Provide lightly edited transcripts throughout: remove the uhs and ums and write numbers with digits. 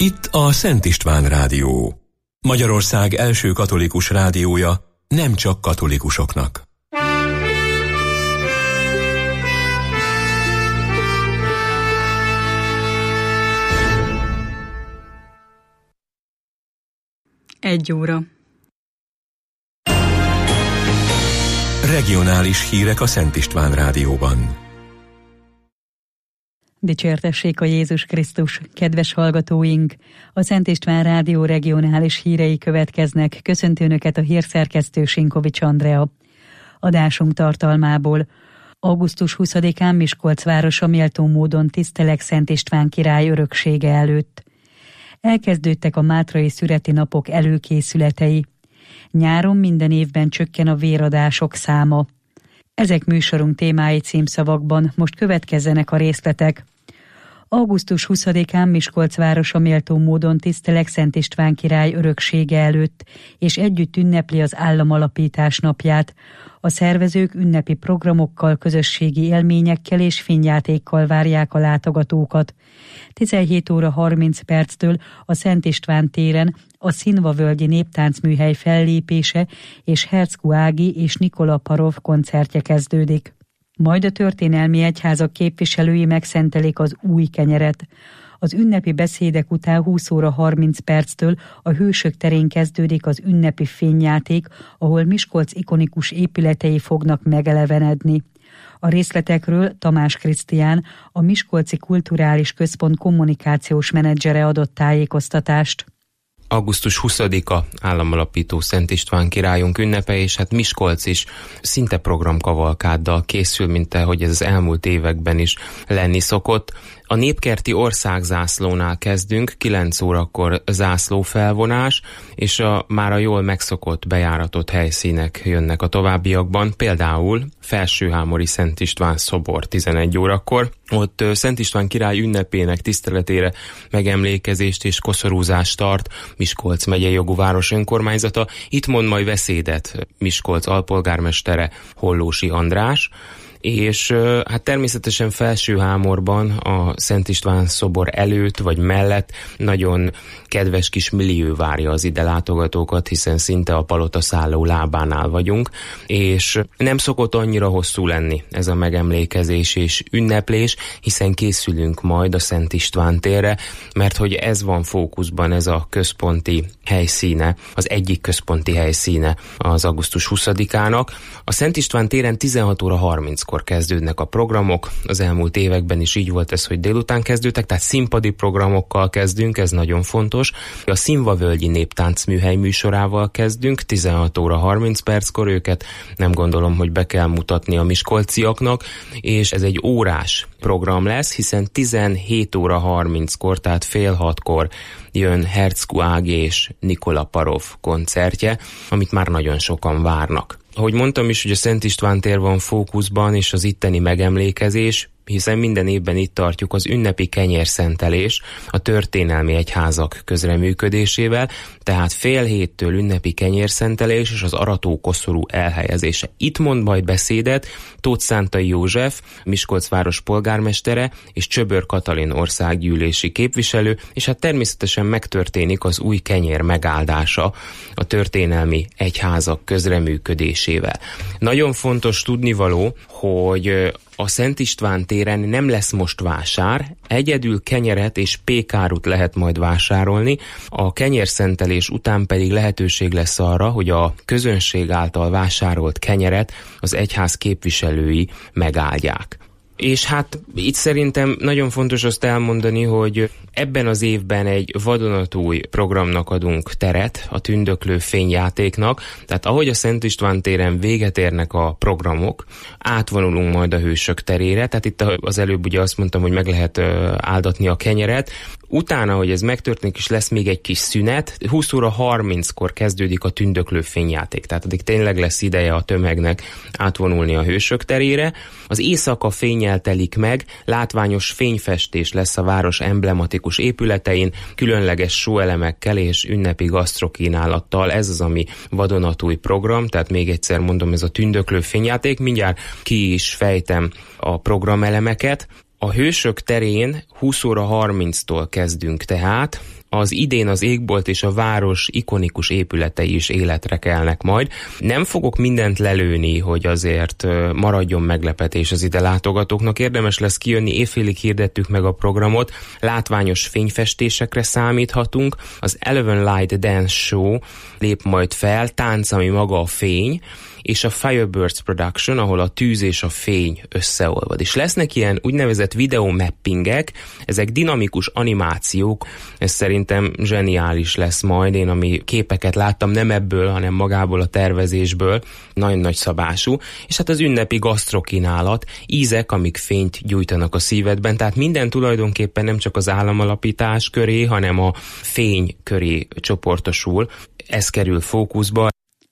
Itt a Szent István Rádió. Magyarország első katolikus rádiója, nem csak katolikusoknak. Egy óra. Regionális hírek a Szent István Rádióban. Dicsértessék a Jézus Krisztus, kedves hallgatóink! A Szent István Rádió regionális hírei következnek. Köszönti Önöket a hírszerkesztő Sinkovics Andrea. Adásunk tartalmából: augusztus 20-án Miskolc városa méltó módon tiszteleg Szent István király öröksége előtt. Elkezdődtek a mátrai szüreti napok előkészületei. Nyáron minden évben csökken a véradások száma. Ezek műsorunk témái címszavakban, most következzenek a részletek. Augusztus 20-án Miskolc városa méltó módon tiszteleg Szent István király öröksége előtt, és együtt ünnepli az államalapítás napját. A szervezők ünnepi programokkal, közösségi élményekkel és fényjátékkal várják a látogatókat. 17 óra 30 perctől a Szent István téren a Színvavölgyi Néptáncműhely fellépése és Herczku Ági és Nikola Parov koncertje kezdődik. Majd a történelmi egyházak képviselői megszentelik az új kenyeret. Az ünnepi beszédek után 20 óra 30 perctől a Hősök terén kezdődik az ünnepi fényjáték, ahol Miskolc ikonikus épületei fognak megelevenedni. A részletekről Tamás Krisztián, a Miskolci Kulturális Központ kommunikációs menedzsere adott tájékoztatást. Augusztus 20-a államalapító Szent István királyunk ünnepe, és hát Miskolc is szinte programkavalkáddal készül, mint ahogy ez az elmúlt években is lenni szokott. A népkerti országzászlónál kezdünk, 9 órakor zászlófelvonás, és már a jól megszokott bejáratott helyszínek jönnek a továbbiakban, például Felsőhámori Szent István szobor 11 órakor. Ott Szent István király ünnepének tiszteletére megemlékezést és koszorúzást tart Miskolc megyei jogú város önkormányzata. Itt mond majd beszédet Miskolc alpolgármestere, Hollósi András, és hát természetesen Felsőhámorban a Szent István szobor előtt vagy mellett nagyon kedves kis millió várja az ide látogatókat, hiszen szinte a palotaszálló lábánál vagyunk, és nem szokott annyira hosszú lenni ez a megemlékezés és ünneplés, hiszen készülünk majd a Szent István térre, mert hogy ez van fókuszban, ez a központi helyszíne, az egyik központi helyszíne az augusztus 20-ának. A Szent István téren 16 óra 30-kor kezdődnek a programok, az elmúlt években is így volt ez, hogy délután kezdődtek, tehát színpadi programokkal kezdünk, ez nagyon fontos. A Színvavölgyi Néptáncműhely műsorával kezdünk, 16 óra 30 perckor, őket nem gondolom, hogy be kell mutatni a miskolciaknak, és ez egy órás program lesz, hiszen 17 óra 30-kor, tehát fél 6-kor jön Herczku Ági és Nikola Parov koncertje, amit már nagyon sokan várnak. Ahogy mondtam is, hogy a Szent István tér van fókuszban, és az itteni megemlékezés, hiszen minden évben itt tartjuk az ünnepi kenyérszentelés a történelmi egyházak közreműködésével, tehát fél héttől ünnepi kenyérszentelés és az aratókoszorú elhelyezése. Itt mond majd beszédet Tóth Szántai József, Miskolc város polgármestere, és Csöbör Katalin országgyűlési képviselő, és hát természetesen megtörténik az új kenyér megáldása a történelmi egyházak közreműködésével. Nagyon fontos tudnivaló, hogy a Szent István téren nem lesz most vásár, egyedül kenyeret és pékárut lehet majd vásárolni, a kenyérszentelés után pedig lehetőség lesz arra, hogy a közönség által vásárolt kenyeret az egyház képviselői megáldják. És hát itt szerintem nagyon fontos azt elmondani, hogy ebben az évben egy vadonatúj programnak adunk teret, a tündöklő fényjátéknak, tehát ahogy a Szent István téren véget érnek a programok, átvonulunk majd a Hősök terére, tehát itt az előbb ugye azt mondtam, hogy meg lehet áldatni a kenyeret, utána, hogy ez megtörténik, és lesz még egy kis szünet, 20 óra 30-kor kezdődik a tündöklő fényjáték, tehát addig tényleg lesz ideje a tömegnek átvonulni a Hősök terére. Az éjszaka fénnyel telik meg, látványos fényfestés lesz a város emblematikus épületein, különleges show-elemekkel és ünnepi gasztrokínálattal. Ez az, ami vadonatúj program, tehát még egyszer mondom, ez a tündöklő fényjáték. Mindjárt ki is fejtem a programelemeket. A Hősök terén 20 óra 30-tól kezdünk tehát, az idén az égbolt és a város ikonikus épületei is életre kelnek majd. Nem fogok mindent lelőni, hogy azért maradjon meglepetés az ide látogatóknak. Érdemes lesz kijönni, évfélig hirdettük meg a programot, látványos fényfestésekre számíthatunk. Az Eleven Light Dance Show lép majd fel, tánc, ami maga a fény, és a Firebirds Production, ahol a tűz és a fény összeolvad. És lesznek ilyen úgynevezett videomappingek, ezek dinamikus animációk, ez szerintem zseniális lesz majd, én ami képeket láttam, nem ebből, hanem magából a tervezésből, nagyon nagy szabású, és hát az ünnepi gasztrokínálat, ízek, amik fényt gyújtanak a szívedben, tehát minden tulajdonképpen nem csak az államalapítás köré, hanem a fény köré csoportosul, ez kerül fókuszba.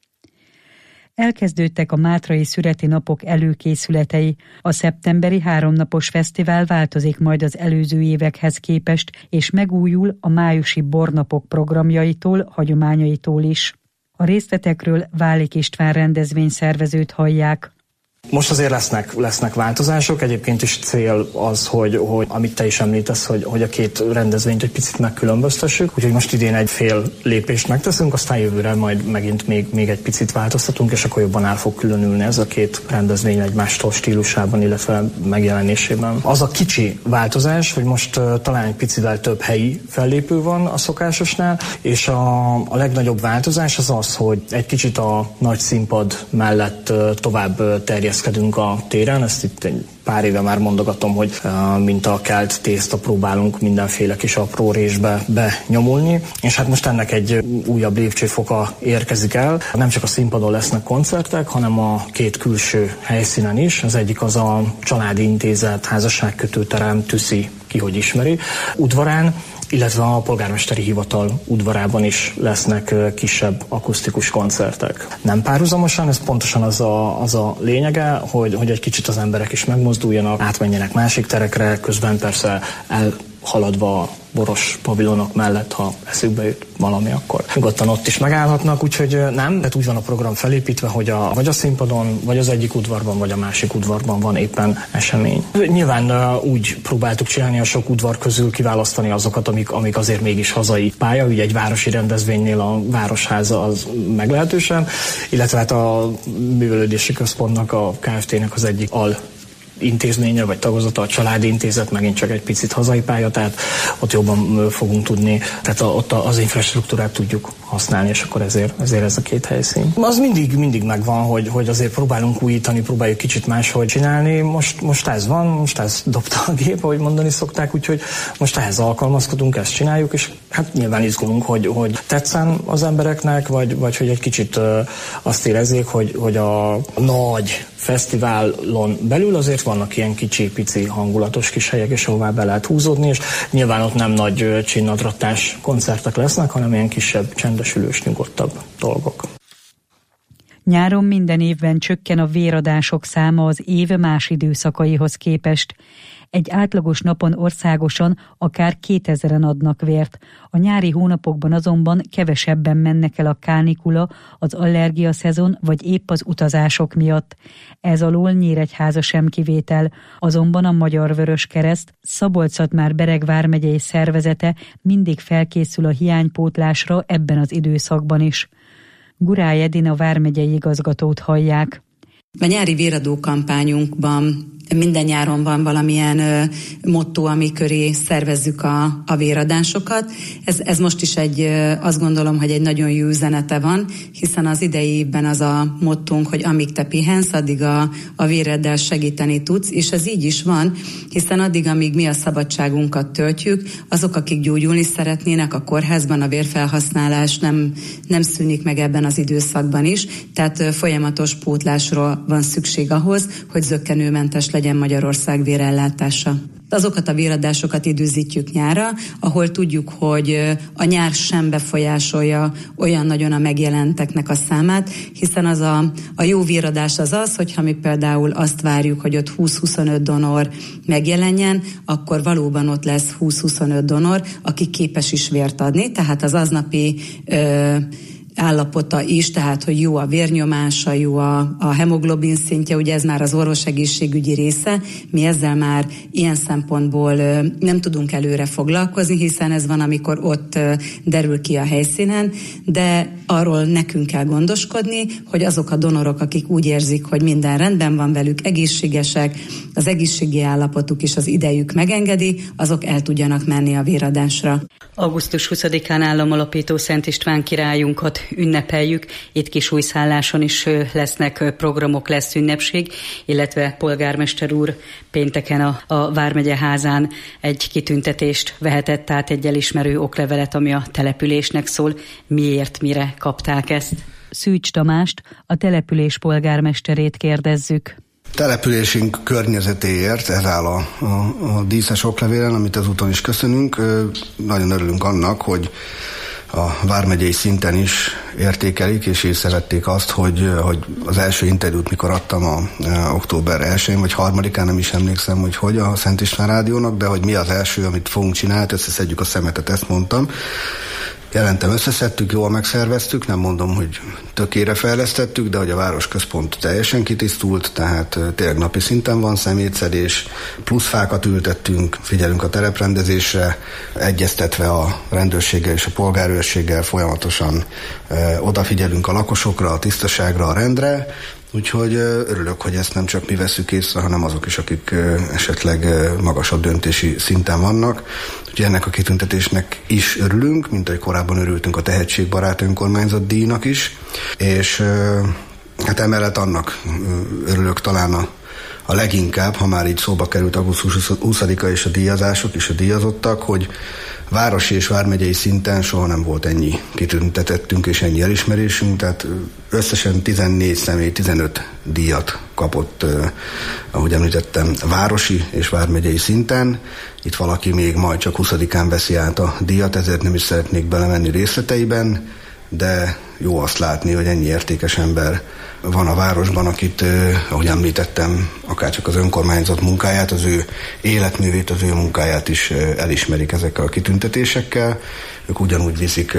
Elkezdődtek a Mátrai Szüreti Napok előkészületei. A szeptemberi 3 napos fesztivál változik majd az előző évekhez képest, és megújul a májusi bornapok programjaitól, hagyományaitól is. A részletekről Válik István rendezvényszervezőt hallják. Most azért lesznek változások, egyébként is cél az, hogy amit te is említesz, hogy a két rendezvényt egy picit megkülönböztessük, úgyhogy most idén egy fél lépést megteszünk, aztán jövőre majd megint még egy picit változtatunk, és akkor jobban el fog különülni ez a két rendezvény egymástól stílusában, illetve megjelenésében. Az a kicsi változás, hogy most talán egy picivel több helyi fellépő van a szokásosnál, és a legnagyobb változás az, hogy egy kicsit a nagy színpad mellett tovább terjeszkedünk a téren, ezt itt egy pár éve már mondogatom, hogy mint a kelt tészta próbálunk mindenféle kis apró résbe benyomulni, és hát most ennek egy újabb lépcsőfoka érkezik el. Nem csak a színpadon lesznek koncertek, hanem a két külső helyszínen is. Az egyik az a Családi Intézet házasságkötőterem, Tüszi, ki hogy ismeri, udvarán, illetve a polgármesteri hivatal udvarában is lesznek kisebb akusztikus koncertek. Nem párhuzamosan, ez pontosan az a lényege, hogy egy kicsit az emberek is megmozduljanak, átmenjenek másik terekre, közben persze elhaladva a boros pavilonok mellett, ha eszükbe jut valami, akkor nyugodtan ott is megállhatnak, úgyhogy nem, tehát úgy van a program felépítve, hogy vagy a színpadon, vagy az egyik udvarban, vagy a másik udvarban van éppen esemény. Nyilván úgy próbáltuk csinálni a sok udvar közül kiválasztani azokat, amik azért mégis hazai pálya, ugye egy városi rendezvénynél a Városháza az meglehetősen, illetve hát a művelődési központnak, a Kft-nek az egyik intézménye vagy tagozata, a Családi Intézet megint csak egy picit hazai pálya, tehát ott jobban fogunk tudni, tehát ott az infrastruktúrát tudjuk használni, és akkor ezért ez a két helyszín. Az mindig megvan, hogy azért próbálunk újítani, próbáljuk kicsit máshogy csinálni. Most ez van, most ez dobta a gép, ahogy mondani szokták, úgyhogy most ehhez alkalmazkodunk, ezt csináljuk, és hát nyilván izgulunk, hogy tetszen az embereknek, vagy hogy egy kicsit azt érezzék, hogy a nagy fesztiválon belül azért vannak ilyen kicsi-pici hangulatos kis helyek, és ahová be lehet húzódni, és nyilván ott nem nagy csinnadrattás koncertek lesznek, hanem ilyen kisebb, csendesülős, nyugodtabb dolgok. Nyáron minden évben csökken a véradások száma az év más időszakaihoz képest. Egy átlagos napon országosan akár 2000-en adnak vért. A nyári hónapokban azonban kevesebben mennek el a kánikula, az allergia szezon vagy épp az utazások miatt. Ez alól Nyíregyháza sem kivétel, azonban a Magyar Vöröskereszt, Szabolcs-Szatmár-Bereg vármegyei szervezete mindig felkészül a hiánypótlásra ebben az időszakban is. Gurály Edina vármegyei igazgatót hallják. A nyári véradó kampányunkban minden nyáron van valamilyen motto, ami köré szervezzük a véradásokat. Ez most is azt gondolom, hogy egy nagyon jó üzenete van, hiszen az idei évben az a mottónk, hogy amíg te pihensz, addig a véradást segíteni tudsz, és ez így is van, hiszen addig, amíg mi a szabadságunkat töltjük, azok, akik gyógyulni szeretnének a kórházban, a vérfelhasználás nem szűnik meg ebben az időszakban is, tehát folyamatos pótlásról van szükség ahhoz, hogy zökkenőmentes legyen Magyarország vérellátása. Azokat a véradásokat időzítjük nyárra, ahol tudjuk, hogy a nyár sem befolyásolja olyan nagyon a megjelenteknek a számát, hiszen az a jó véradás az, hogyha mi például azt várjuk, hogy ott 20-25 donor megjelenjen, akkor valóban ott lesz 20-25 donor, aki képes is vért adni, tehát az aznapi állapota is, tehát hogy jó a vérnyomása, jó a hemoglobin szintje, ugye ez már az orvosegészségügyi része. Mi ezzel már ilyen szempontból nem tudunk előre foglalkozni, hiszen ez van, amikor ott derül ki a helyszínen, de arról nekünk kell gondoskodni, hogy azok a donorok, akik úgy érzik, hogy minden rendben van velük, egészségesek, az egészségi állapotuk és az idejük megengedi, azok el tudjanak menni a véradásra. Augusztus 20-án államalapító Szent István királyunkat ünnepeljük. Itt Kisújszálláson is lesznek programok, lesz ünnepség, illetve polgármester úr pénteken a Vármegye házán egy kitüntetést vehetett át, egy elismerő oklevelet, ami a településnek szól. Miért, mire kapták ezt? Szűcs Tamást, a település polgármesterét kérdezzük. Településünk környezetéért ez áll a díszes oklevélen, amit ezúton is köszönünk. Nagyon örülünk annak, hogy a vármegyei szinten is értékelik, és észrevették azt, hogy az első interjút, mikor adtam október 1-én vagy 3-án, nem is emlékszem, hogy a Szent István Rádiónak, de hogy mi az első, amit fogunk csinálni, összeszedjük a szemetet, ezt mondtam. Jelentem, összeszedtük, jól megszerveztük, nem mondom, hogy tökére fejlesztettük, de hogy a városközpont teljesen kitisztult, tehát tényleg napi szinten van szemétszedés, plusz fákat ültettünk, figyelünk a tereprendezésre, egyeztetve a rendőrséggel és a polgárőrséggel folyamatosan odafigyelünk a lakosokra, a tisztaságra, a rendre. Úgyhogy örülök, hogy ezt nem csak mi veszük észre, hanem azok is, akik esetleg magasabb döntési szinten vannak. Úgyhogy ennek a kitüntetésnek is örülünk, mint ahogy korábban örültünk a Tehetségbarát Önkormányzat díjnak is. És hát emellett annak örülök talán a leginkább, ha már így szóba került augusztus 20-a és a díjazások és a díjazottak, hogy városi és vármegyei szinten soha nem volt ennyi kitüntetettünk és ennyi elismerésünk, tehát összesen 14 személy 15 díjat kapott, ahogy említettem, városi és vármegyei szinten. Itt valaki még majd csak 20-án veszi át a díjat, ezért nem is szeretnék belemenni részleteiben, de jó azt látni, hogy ennyi értékes ember van a városban, akit, ahogy említettem, akárcsak az önkormányzat munkáját, az ő életművét, az ő munkáját is elismerik ezekkel a kitüntetésekkel. Ők ugyanúgy viszik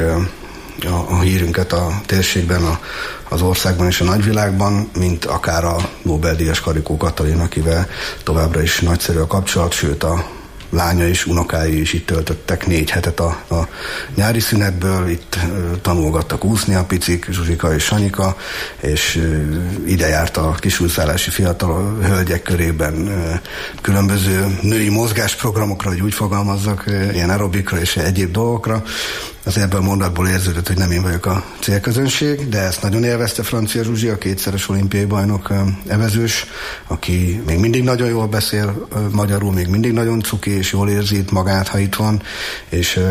a hírünket a térségben, az országban és a nagyvilágban, mint akár a Nobel-díjas Karikó Katalin, akivel továbbra is nagyszerű a kapcsolat, sőt a lánya is, unokái is itt töltöttek 4 hetet a nyári szünetből, itt tanulgattak úszni a picik, Zsuzsika és Sanyika, és ide járt a kisújszállási fiatal hölgyek körében különböző női mozgásprogramokra, hogy úgy fogalmazzak, ilyen aerobikra és egyéb dolgokra. Az ebből mondatból érződött, hogy nem én vagyok a célközönség, de ezt nagyon élvezte Francia Zsuzsi, a 2-szeres olimpiai bajnok evezős, aki még mindig nagyon jól beszél magyarul, még mindig nagyon cuki, és jól érzi itt magát, ha itt van, és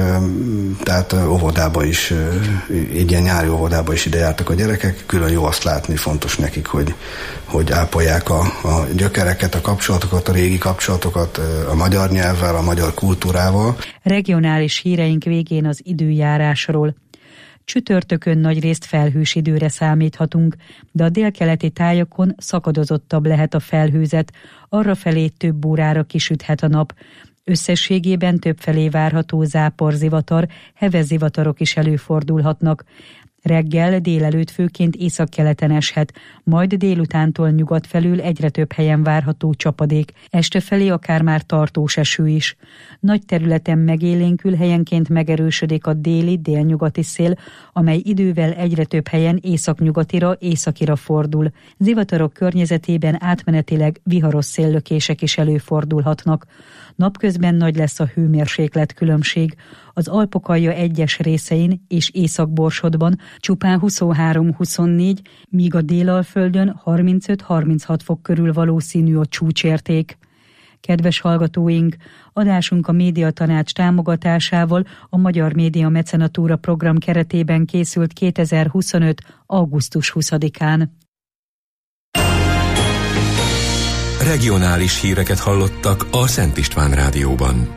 tehát óvodába is, így ilyen nyári óvodába is ide jártak a gyerekek, külön jó azt látni, fontos nekik, hogy ápolják a gyökereket, a kapcsolatokat, a régi kapcsolatokat, a magyar nyelvvel, a magyar kultúrával. Regionális híreink végén az időjárásról. Csütörtökön nagyrészt felhős időre számíthatunk, de a délkeleti tájakon szakadozottabb lehet a felhőzet, arrafelé több órára kisüthet a nap. Összességében többfelé várható záporzivatar, heves zivatarok is előfordulhatnak. Reggel, délelőtt főként északkeleten eshet, majd délutántól nyugat felül egyre több helyen várható csapadék, este felé akár már tartós eső is. Nagy területen megélénkül, helyenként megerősödik a déli-délnyugati szél, amely idővel egyre több helyen északnyugatira, északira fordul. Zivatarok környezetében átmenetileg viharos széllökések is előfordulhatnak. Napközben nagy lesz a hőmérséklet különbség. Az Alpokalja egyes részein és Észak-Borsodban csupán 23-24, míg a Délalföldön 35-36 fok körül valószínű a csúcsérték. Kedves hallgatóink, adásunk a Médiatanács támogatásával a Magyar Média Mecenatúra program keretében készült 2025. augusztus 20-án. Regionális híreket hallottak a Szent István Rádióban.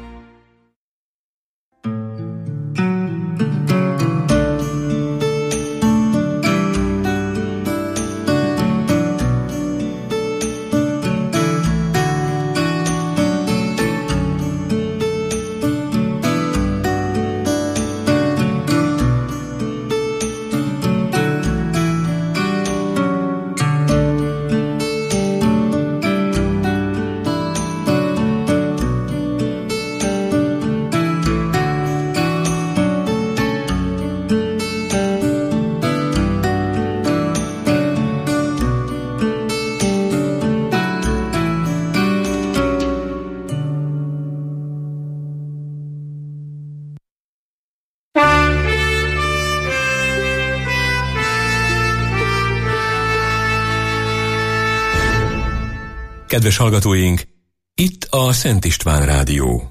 Kedves hallgatóink, itt a Szent István Rádió.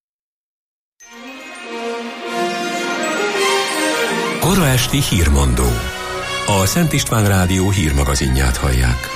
Kora esti hírmondó. A Szent István Rádió hírmagazinját hallják.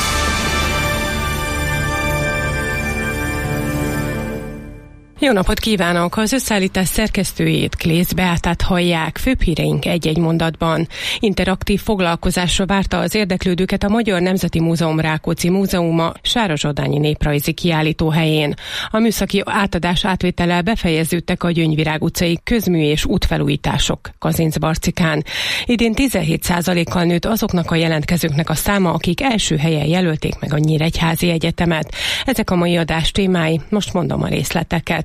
Jó napot kívánok! Az összeállítás szerkesztőjét, Klész Beátát hallják. Főbb híreink egy-egy mondatban. Interaktív foglalkozásra várta az érdeklődőket a Magyar Nemzeti Múzeum Rákóczi Múzeuma Sára-Zsodányi néprajzi kiállítóhelyén. A műszaki átadás átvétellel befejeződtek a Gyöngyvirág utcai közmű és útfelújítások Kazincbarcikán. Idén 17%-kal nőtt azoknak a jelentkezőknek a száma, akik első helyen jelölték meg a Nyíregyházi Egyetemet. Ezek a mai adás témái, most mondom a részleteket.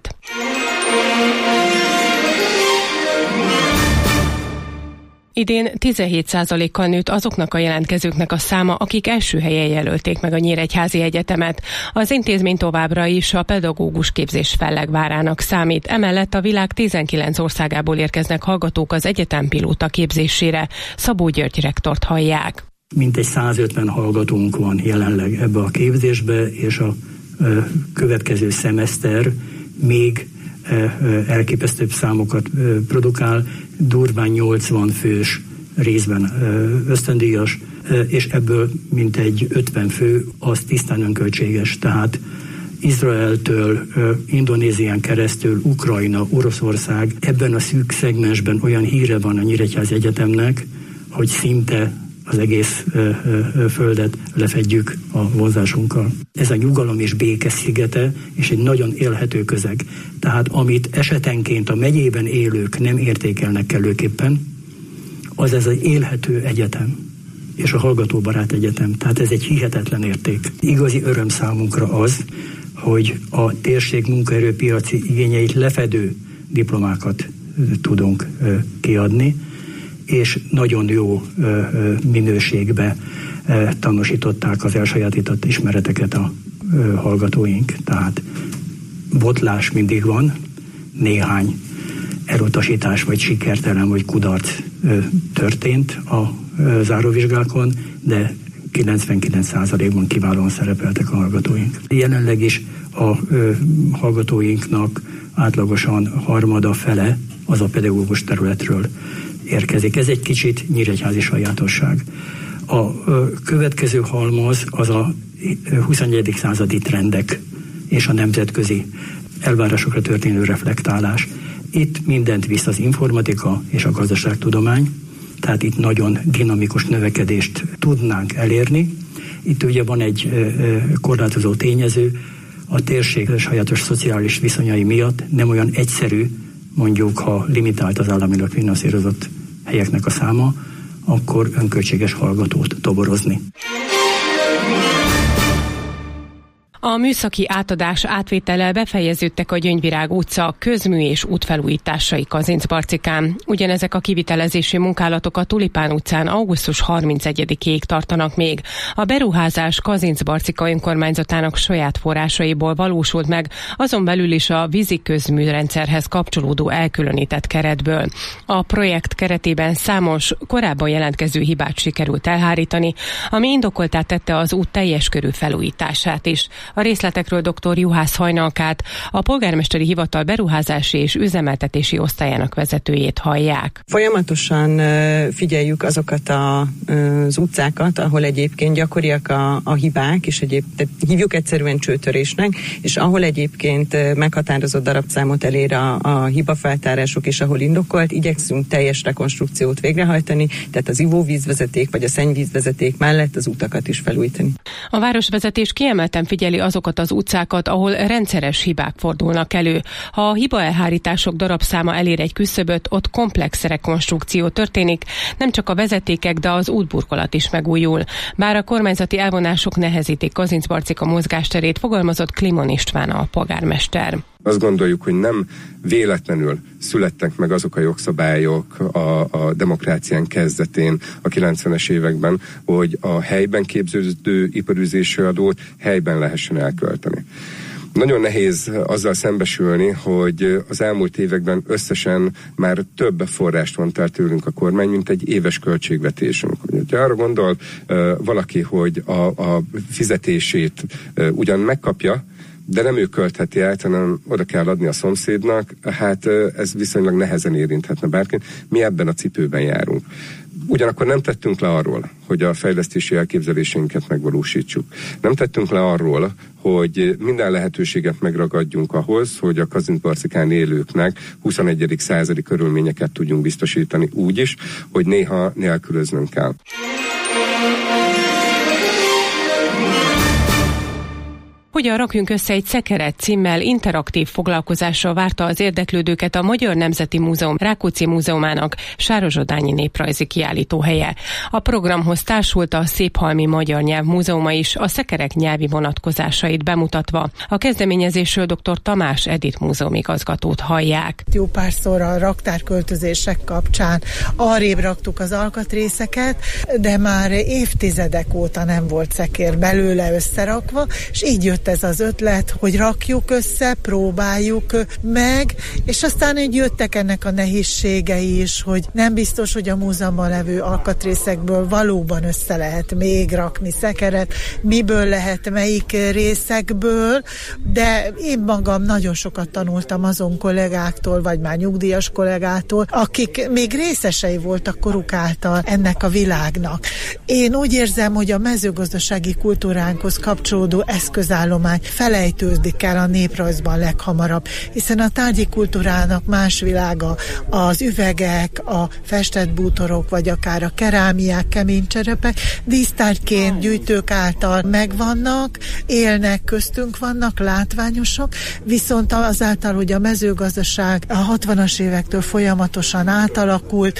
Idén 17%-kal nőtt azoknak a jelentkezőknek a száma, akik első helyen jelölték meg a Nyíregyházi Egyetemet. Az intézmény továbbra is a pedagógus képzés fellegvárának számít. Emellett a világ 19 országából érkeznek hallgatók az egyetem pilóta képzésére. Szabó György rektort hallják. Mintegy 150 hallgatónk van jelenleg ebbe a képzésbe, és a következő szemeszter még elképesztőbb számokat produkál, durván 80 fős, részben ösztöndíjas, és ebből mintegy 50 fő az tisztán önköltséges. Tehát Izraeltől, Indonézián keresztül, Ukrajna, Oroszország, ebben a szűk szegmensben olyan híre van a Nyíregyházi Egyetemnek, hogy szinte az egész földet lefedjük a vonzásunkkal. Ez a nyugalom és béke szigete, és egy nagyon élhető közeg. Tehát amit esetenként a megyében élők nem értékelnek kellőképpen, az ez az élhető egyetem, és a hallgatóbarát egyetem. Tehát ez egy hihetetlen érték. Igazi öröm számunkra az, hogy a térség munkaerőpiaci igényeit lefedő diplomákat tudunk kiadni, és nagyon jó minőségbe tanúsították az elsajátított ismereteket a hallgatóink. Tehát botlás mindig van, néhány elutasítás, vagy sikertelen, vagy kudarc történt a záróvizsgákon, de 99%-ban kiválóan szerepeltek a hallgatóink. Jelenleg is a hallgatóinknak átlagosan harmada fele az a pedagógus területről érkezik. Ez egy kicsit nyíregyházi sajátosság. A következő halmaz az a 21. századi trendek és a nemzetközi elvárásokra történő reflektálás. Itt mindent visz az informatika és a gazdaságtudomány, tehát itt nagyon dinamikus növekedést tudnánk elérni. Itt ugye van egy korlátozó tényező, a térség sajátos szociális viszonyai miatt nem olyan egyszerű, mondjuk ha limitált az államilag finanszírozott helyeknek a száma, akkor önköltséges hallgatót toborozni. A műszaki átadás átvétellel befejeződtek a Gyöngyvirág utca közmű és útfelújításai Kazincbarcikán. Ugyanezek a kivitelezési munkálatok a Tulipán utcán augusztus 31-ig tartanak még. A beruházás Kazincbarcika önkormányzatának saját forrásaiból valósult meg, azon belül is a vízi közműrendszerhez kapcsolódó elkülönített keretből. A projekt keretében számos korábban jelentkező hibát sikerült elhárítani, ami indokoltá tette az út teljes körű felújítását is. A részletekről dr. Juhász Hajnalkát, a polgármesteri hivatal beruházási és üzemeltetési osztályának vezetőjét hallják. Folyamatosan figyeljük azokat az utcákat, ahol egyébként gyakoriak a hibák, és egyébként hívjuk egyszerűen csőtörésnek, és ahol egyébként meghatározott darabszámot elér a hibafeltárásuk, és ahol indokolt, igyekszünk teljes rekonstrukciót végrehajtani, tehát az ivóvízvezeték vagy a szennyvízvezeték mellett az utakat is felújítani. A városvezetés kiemelten figyeli azokat az utcákat, ahol rendszeres hibák fordulnak elő. Ha a hibaelhárítások darabszáma elér egy küszöböt, ott komplex rekonstrukció történik, nem csak a vezetékek, de az útburkolat is megújul. Bár a kormányzati elvonások nehezítik Kazincbarcika mozgásterét, fogalmazott Klimon István a polgármester. Azt gondoljuk, hogy nem véletlenül születtek meg azok a jogszabályok a demokrácián kezdetén, a 90-es években, hogy a helyben képződő iparűzési adót helyben lehessen elkölteni. Nagyon nehéz azzal szembesülni, hogy az elmúlt években összesen már több forrást vont el tőlünk a kormány, mint egy éves költségvetésünk. Ha arra gondol valaki, hogy a fizetését ugyan megkapja, de nem ő költheti át, hanem oda kell adni a szomszédnak, hát ez viszonylag nehezen érinthetne bárkit. Mi ebben a cipőben járunk. Ugyanakkor nem tettünk le arról, hogy a fejlesztési elképzeléseinket megvalósítsuk. Nem tettünk le arról, hogy minden lehetőséget megragadjunk ahhoz, hogy a Kazincbarcikán élőknek 21. századi körülményeket tudjunk biztosítani úgy is, hogy néha nélkülöznünk kell. Hogyan rakjunk össze egy szekeret címmel interaktív foglalkozással várta az érdeklődőket a Magyar Nemzeti Múzeum Rákóczi Múzeumának Sárosodányi néprajzi kiállítóhelye. A programhoz társult a Széphalmi Magyar Nyelv Múzeuma is, a szekerek nyelvi vonatkozásait bemutatva. A kezdeményezésről dr. Tamás Edith múzeumigazgatót hallják. Jó párszor a raktárköltözések kapcsán arrébb raktuk az alkatrészeket, de már évtizedek óta nem volt szekér belőle összerakva, és így jött ez az ötlet, hogy rakjuk össze, próbáljuk meg, és aztán így jöttek ennek a nehézségei is, hogy nem biztos, hogy a múzeumban levő alkatrészekből valóban össze lehet még rakni szekeret, miből lehet, melyik részekből, de én magam nagyon sokat tanultam azon kollégáktól, vagy már nyugdíjas kollégától, akik még részesei voltak koruk által ennek a világnak. Én úgy érzem, hogy a mezőgazdasági kultúránkhoz kapcsolódó eszközállomány felejtődik el a néprajzban leghamarabb, hiszen a tárgyi kultúrának más világa, az üvegek, a festett bútorok, vagy akár a kerámiák, kemény cserepek dísztárgyként gyűjtők által megvannak, élnek, köztünk vannak, látványosak, viszont azáltal, hogy a mezőgazdaság a 60-as évektől folyamatosan átalakult,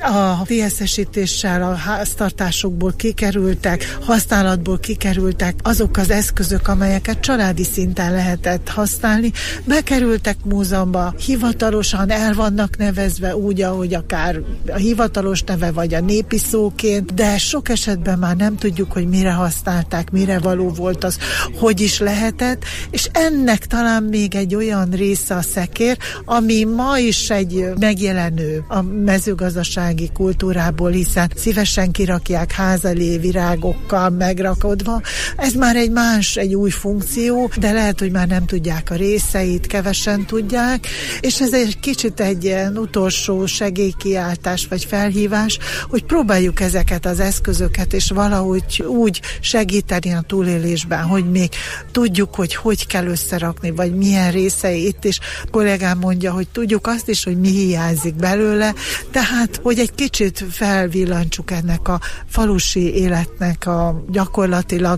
a TSZ-esítéssel a háztartásokból kikerültek, használatból kikerültek azok az eszközök, amelyeket családi szinten lehetett használni, bekerültek múzeumba, hivatalosan el vannak nevezve úgy, ahogy akár a hivatalos neve, vagy a népi szóként, de sok esetben már nem tudjuk, hogy mire használták, mire való volt az, hogy is lehetett, és ennek talán még egy olyan része a szekér, ami ma is egy megjelenő a mezőgazdasági kultúrából, hiszen szívesen kirakják ház elé virágokkal megrakodva. Ez már egy más, egy új funkció, de lehet, hogy már nem tudják a részeit, kevesen tudják, és ez egy kicsit egy ilyen utolsó segélykiáltás vagy felhívás, hogy próbáljuk ezeket az eszközöket, és valahogy úgy segíteni a túlélésben, hogy még tudjuk, hogy kell összerakni, vagy milyen részei. Itt is kollégám mondja, hogy tudjuk azt is, hogy mi hiányzik belőle, tehát, hogy egy kicsit felvillantsuk ennek a falusi életnek a gyakorlatilag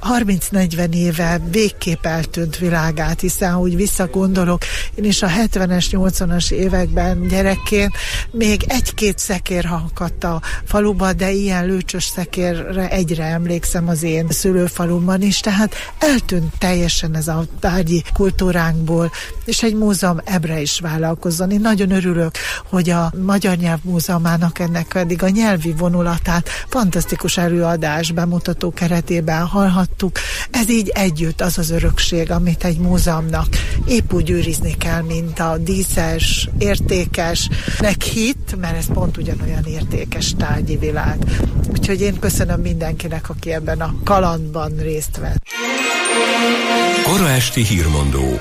30-40 éve végképp eltűnt világát, hiszen úgy visszagondolok, én is a 70-es, 80-as években gyerekként még egy-két szekér hakadt a faluba, de ilyen lőcsös szekérre egyre emlékszem az én szülőfalumban is, tehát eltűnt teljesen ez a tárgyi kultúránkból, és egy múzeum ebbre is vállalkozzon. Én nagyon örülök, hogy a Magyar Nyelv Múzeumának ennek eddig a nyelvi vonulatát fantasztikus előadás bemutató keretében hallhattuk. Ez így együtt az az örökség, amit egy múzeumnak épp úgy őrizni kell, mint a díszes, értékesnek hit, mert ez pont ugyanolyan értékes tárgyi világ. Úgyhogy én köszönöm mindenkinek, aki ebben a kalandban részt vett. Kora esti hírmondó.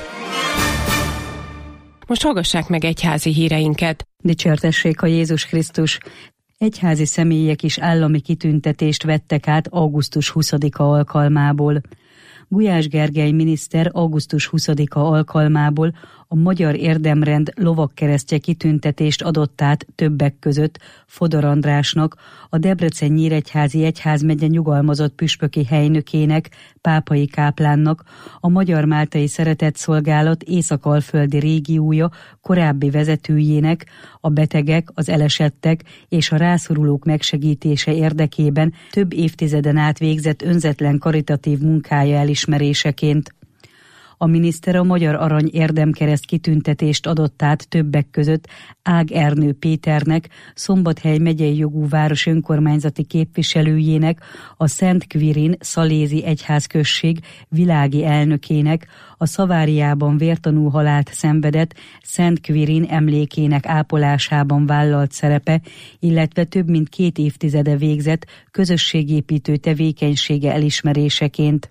Most hallgassák meg egyházi híreinket. Dicsértessék a Jézus Krisztus! Egyházi személyek is állami kitüntetést vettek át augusztus 20-a alkalmából. Gulyás Gergely miniszter augusztus 20-a alkalmából a Magyar Érdemrend lovagkeresztje kitüntetést adott át többek között Fodor Andrásnak, a Debrecen-Nyíregyházi egyházmegye nyugalmazott püspöki helynökének, pápai káplánnak, a Magyar Máltai Szeretetszolgálat észak-alföldi régiója korábbi vezetőjének, a betegek, az elesettek és a rászorulók megsegítése érdekében több évtizeden át végzett önzetlen karitatív munkája elismeréseként. A miniszter a Magyar Arany Érdemkereszt kitüntetést adott át többek között Ág Ernő Péternek, Szombathely megyei jogú város önkormányzati képviselőjének, a Szent Quirin szalézi egyházközség világi elnökének, a Szaváriában vértanú halált szenvedett Szent Quirin emlékének ápolásában vállalt szerepe, illetve több mint 2 évtizede végzett közösségépítő tevékenysége elismeréseként.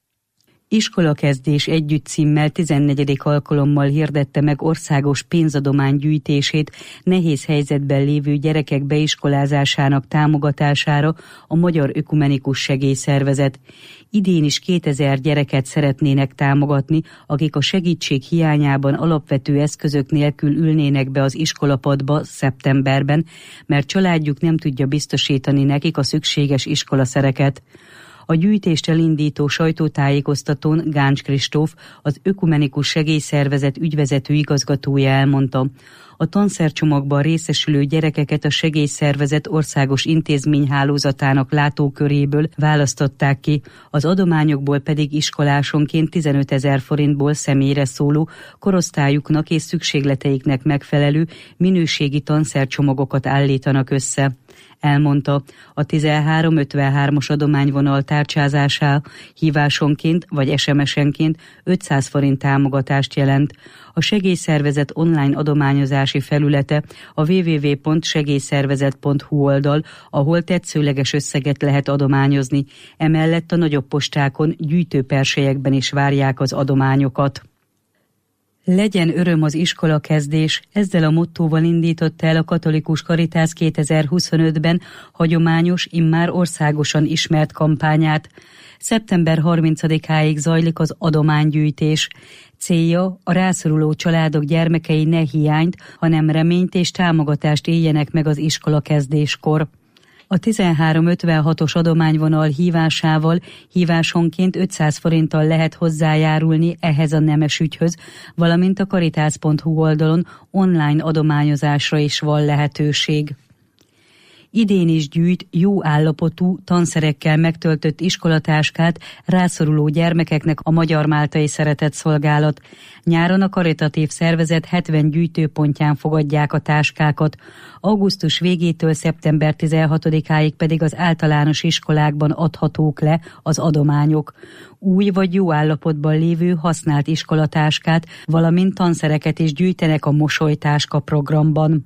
Iskolakezdés együtt címmel 14. alkalommal hirdette meg országos pénzadomány gyűjtését nehéz helyzetben lévő gyerekek beiskolázásának támogatására a Magyar Ökumenikus Segélyszervezet. Idén is 2000 gyereket szeretnének támogatni, akik a segítség hiányában alapvető eszközök nélkül ülnének be az iskolapadba szeptemberben, mert családjuk nem tudja biztosítani nekik a szükséges iskolaszereket. A gyűjtést elindító sajtótájékoztatón Gáncs Kristóf, az Ökumenikus Segélyszervezet ügyvezető igazgatója elmondta: a tanszercsomagban részesülő gyerekeket a segélyszervezet országos intézményhálózatának látóköréből választották ki, az adományokból pedig iskolásonként 15 000 forintból személyre szóló, korosztályuknak és szükségleteiknek megfelelő minőségi tanszercsomagokat állítanak össze. Elmondta, a 1353-as adományvonal tárcsázása hívásonként vagy SMS-enként 500 forint támogatást jelent. A segélyszervezet online adományozási felülete a www.segélyszervezet.hu oldal, ahol tetszőleges összeget lehet adományozni. Emellett a nagyobb postákon, gyűjtőperselyekben is várják az adományokat. Legyen öröm az iskolakezdés, ezzel a mottóval indította el a Katolikus Caritas 2025-ben hagyományos, immár országosan ismert kampányát. Szeptember 30-áig zajlik az adománygyűjtés. Célja, a rászoruló családok gyermekei ne hiányt, hanem reményt és támogatást éljenek meg az iskolakezdéskor. A 1356-os adományvonal hívásával hívásonként 500 forinttal lehet hozzájárulni ehhez a nemes ügyhöz, valamint a caritas.hu oldalon online adományozásra is van lehetőség. Idén is gyűjt jó állapotú, tanszerekkel megtöltött iskolatáskát rászoruló gyermekeknek a Magyar Máltai Szeretetszolgálat. Nyáron a karitatív szervezet 70 gyűjtőpontján fogadják a táskákat. Augusztus végétől szeptember 16-áig pedig az általános iskolákban adhatók le az adományok. Új vagy jó állapotban lévő használt iskolatáskát, valamint tanszereket is gyűjtenek a Mosolytáska programban.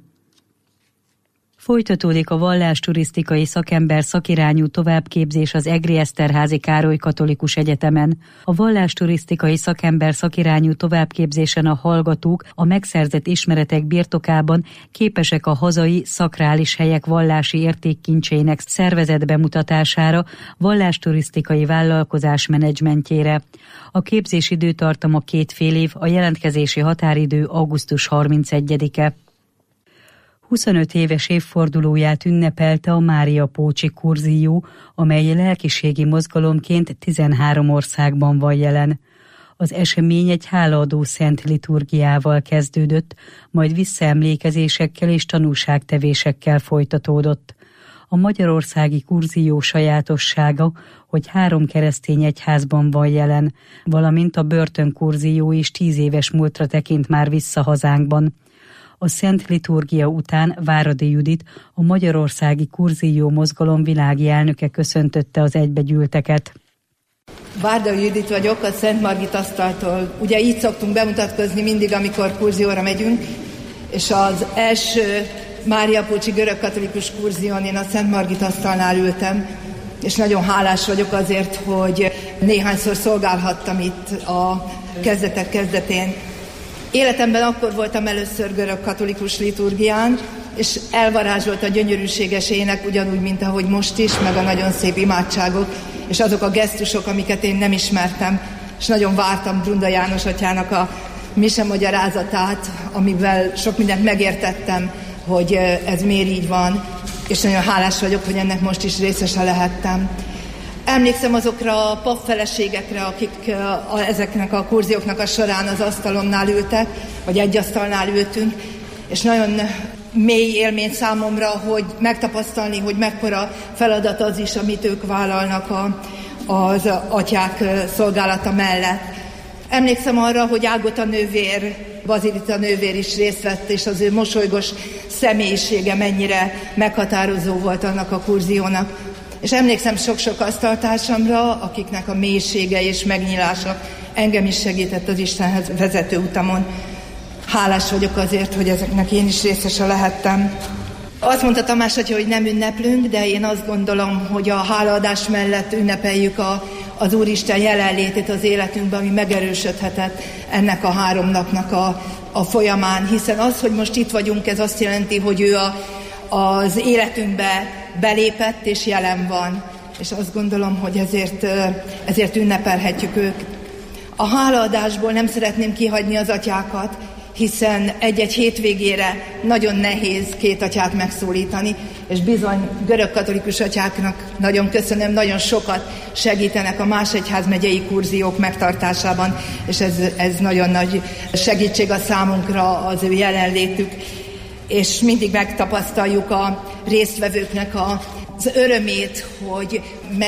Folytatódik a vallásturisztikai szakember szakirányú továbbképzés az Egri Eszterházy Károly Katolikus Egyetemen. A vallásturisztikai szakember szakirányú továbbképzésen a hallgatók a megszerzett ismeretek birtokában képesek a hazai szakrális helyek vallási értékkincseinek szervezett bemutatására, vallásturisztikai vállalkozás menedzsmentjére. A képzés időtartama 2,5 év, a jelentkezési határidő augusztus 31-e. 25 éves évfordulóját ünnepelte a Máriapócsi Kurzió, amely lelkiségi mozgalomként 13 országban van jelen. Az esemény egy hálaadó szent liturgiával kezdődött, majd visszaemlékezésekkel és tanúságtevésekkel folytatódott. A magyarországi kurzió sajátossága, hogy 3 keresztény egyházban van jelen, valamint a börtönkurzió is 10 éves múltra tekint már vissza hazánkban. A Szent Liturgia után Váradi Judit, a Magyarországi Kurzió Mozgalom világi elnöke köszöntötte az egybegyűlteket. Váradi Judit vagyok, a Szent Margit asztaltól. Ugye így szoktunk bemutatkozni mindig, amikor kurzióra megyünk, és az első Máriapócsi görögkatolikus kurzión én a Szent Margit asztalnál ültem, és nagyon hálás vagyok azért, hogy néhányszor szolgálhattam itt a kezdetek kezdetén. Életemben akkor voltam először görög katolikus liturgián, és elvarázsolt a gyönyörűséges ének, ugyanúgy, mint ahogy most is, meg a nagyon szép imádságok, és azok a gesztusok, amiket én nem ismertem, és nagyon vártam Brunda János atyának a mise magyarázatát, amivel sok mindent megértettem, hogy ez miért így van, és nagyon hálás vagyok, hogy ennek most is részese lehettem. Emlékszem azokra a papfeleségekre, akik ezeknek a kurzióknak a során az asztalomnál ültek, vagy egy asztalnál ültünk, és nagyon mély élmény számomra, hogy megtapasztalni, hogy mekkora feladat az is, amit ők vállalnak az atyák szolgálata mellett. Emlékszem arra, hogy Ágota nővér, Bazilita nővér is részt vett, és az ő mosolygos személyisége mennyire meghatározó volt annak a kurziónak. És emlékszem sok-sok asztaltársamra, akiknek a mélysége és megnyílása engem is segített az Istenhez vezető utamon. Hálás vagyok azért, hogy ezeknek én is részese lehettem. Azt mondta Tamás atya, hogy nem ünneplünk, de én azt gondolom, hogy a hálaadás mellett ünnepeljük az Úristen jelenlétét az életünkben, ami megerősödhetett ennek a 3 napnak a folyamán, hiszen az, hogy most itt vagyunk, ez azt jelenti, hogy ő az életünkbe belépett és jelen van, és azt gondolom, hogy ezért ünnepelhetjük őt. A hálaadásból nem szeretném kihagyni az atyákat, hiszen egy-egy hétvégére nagyon nehéz 2 atyát megszólítani, és bizony görögkatolikus atyáknak nagyon köszönöm, nagyon sokat segítenek a más egyházmegyei kurziók megtartásában, és ez nagyon nagy segítség a számunkra az ő jelenlétük, és mindig megtapasztaljuk a résztvevőknek az örömét, hogy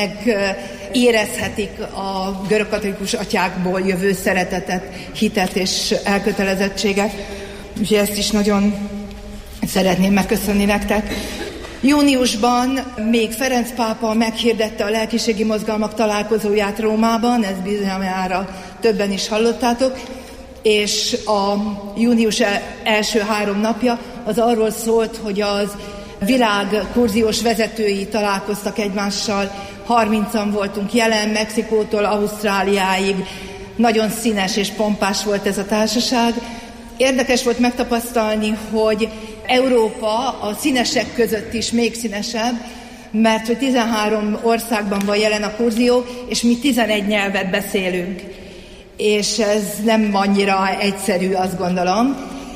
megérezhetik a görögkatolikus atyákból jövő szeretetet, hitet és elkötelezettséget. Úgyhogy ezt is nagyon szeretném megköszönni nektek. Júniusban még Ferenc pápa meghirdette a lelkiségi mozgalmak találkozóját Rómában, ezt bizonyára többen is hallottátok, és a június első 3 napja az arról szólt, hogy az világ kurziós vezetői találkoztak egymással, 30-an voltunk jelen, Mexikótól Ausztráliáig, nagyon színes és pompás volt ez a társaság. Érdekes volt megtapasztalni, hogy Európa a színesek között is még színesebb, mert hogy 13 országban van jelen a kurzió, és mi 11 nyelvet beszélünk. És ez nem annyira egyszerű, azt gondolom,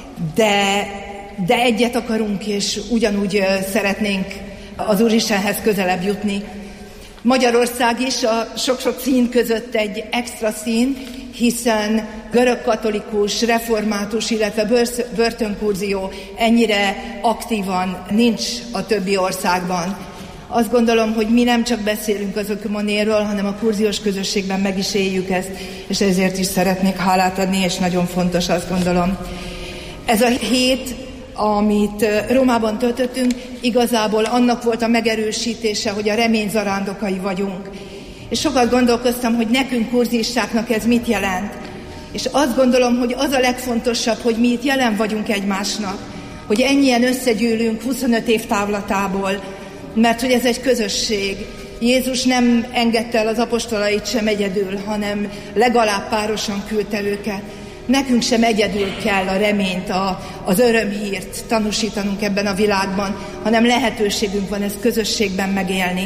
de egyet akarunk, és ugyanúgy szeretnénk az Úristenhez közelebb jutni. Magyarország is a sok-sok szín között egy extra szín, hiszen görögkatolikus, református, illetve börtönkurzió ennyire aktívan nincs a többi országban. Azt gondolom, hogy mi nem csak beszélünk az ökumenéről, hanem a kurziós közösségben meg is éljük ezt, és ezért is szeretnék hálát adni, és nagyon fontos, azt gondolom. Ez a hét, amit Rómában töltöttünk, igazából annak volt a megerősítése, hogy a remény zarándokai vagyunk. És sokat gondolkoztam, hogy nekünk kurzistáknak ez mit jelent. És azt gondolom, hogy az a legfontosabb, hogy mi itt jelen vagyunk egymásnak, hogy ennyien összegyűlünk 25 év távlatából, mert hogy ez egy közösség. Jézus nem engedte el az apostolait sem egyedül, hanem legalább párosan küldte őket. Nekünk sem egyedül kell a reményt, az örömhírt tanúsítanunk ebben a világban, hanem lehetőségünk van ezt közösségben megélni.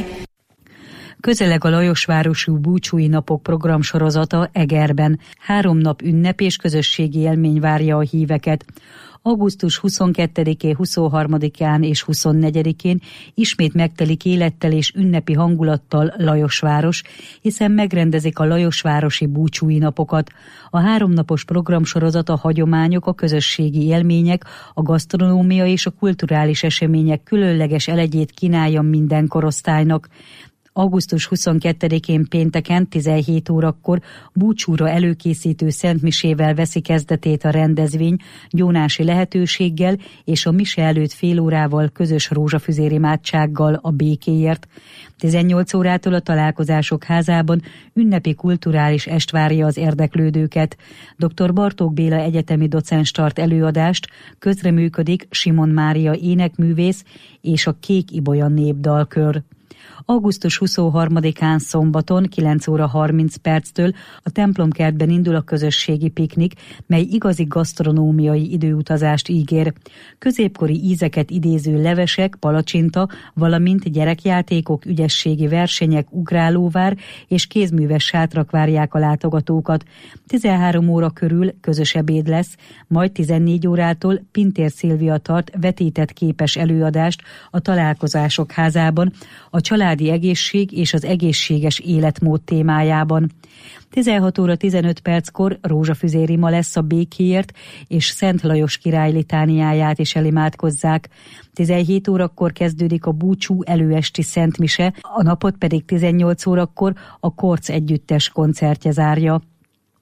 Közeleg a Lajosvárosi Búcsúi Napok programsorozata Egerben. 3 nap ünnep és közösségi élmény várja a híveket. Augusztus 22-én, 23-án és 24-én ismét megtelik élettel és ünnepi hangulattal Lajosváros, hiszen megrendezik a Lajosvárosi Búcsúi Napokat. A 3 napos programsorozat a hagyományok, a közösségi élmények, a gasztronómia és a kulturális események különleges elegyét kínálja minden korosztálynak. Augusztus 22-én pénteken 17 órakor búcsúra előkészítő szentmisével veszi kezdetét a rendezvény, gyónási lehetőséggel és a mise előtt fél órával közös rózsafüzérimádsággal a békéért. 18 órától a Találkozások házában ünnepi kulturális est várja az érdeklődőket. Dr. Bartók Béla egyetemi docens tart előadást, közreműködik Simon Mária énekművész és a Kék Ibolya népdalkör. Augusztus 23-án szombaton 9 óra 30 perctől a templomkertben indul a közösségi piknik, mely igazi gasztronómiai időutazást ígér. Középkori ízeket idéző levesek, palacsinta, valamint gyerekjátékok, ügyességi versenyek, ugrálóvár és kézműves sátrak várják a látogatókat. 13 óra körül közös ebéd lesz, majd 14 órától Pintér Szilvia tart vetített képes előadást a Találkozások házában, a családi egészség és az egészséges életmód témájában. 16 óra 15 perckor rózsafüzérima lesz a békéért, és Szent Lajos király litániáját is elimádkozzák. 17 órakor kezdődik a búcsú előesti szentmise, a napot pedig 18 órakor a Korc együttes koncertje zárja.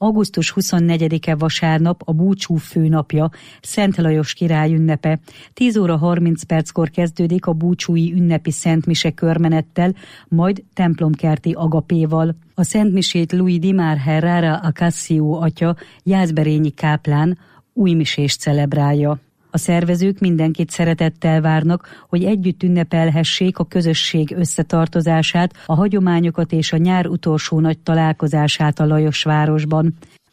Augusztus 24-e vasárnap a búcsú főnapja, Szent Lajos király ünnepe. 10 óra 30 perckor kezdődik a búcsúi ünnepi szentmise körmenettel, majd templomkerti agapéval. A szentmisét Louis Dimar Herrera Acacio atya, jászberényi káplán, újmisést celebrálja. A szervezők mindenkit szeretettel várnak, hogy együtt ünnepelhessék a közösség összetartozását, a hagyományokat és a nyár utolsó nagy találkozását a Lajosvárosban.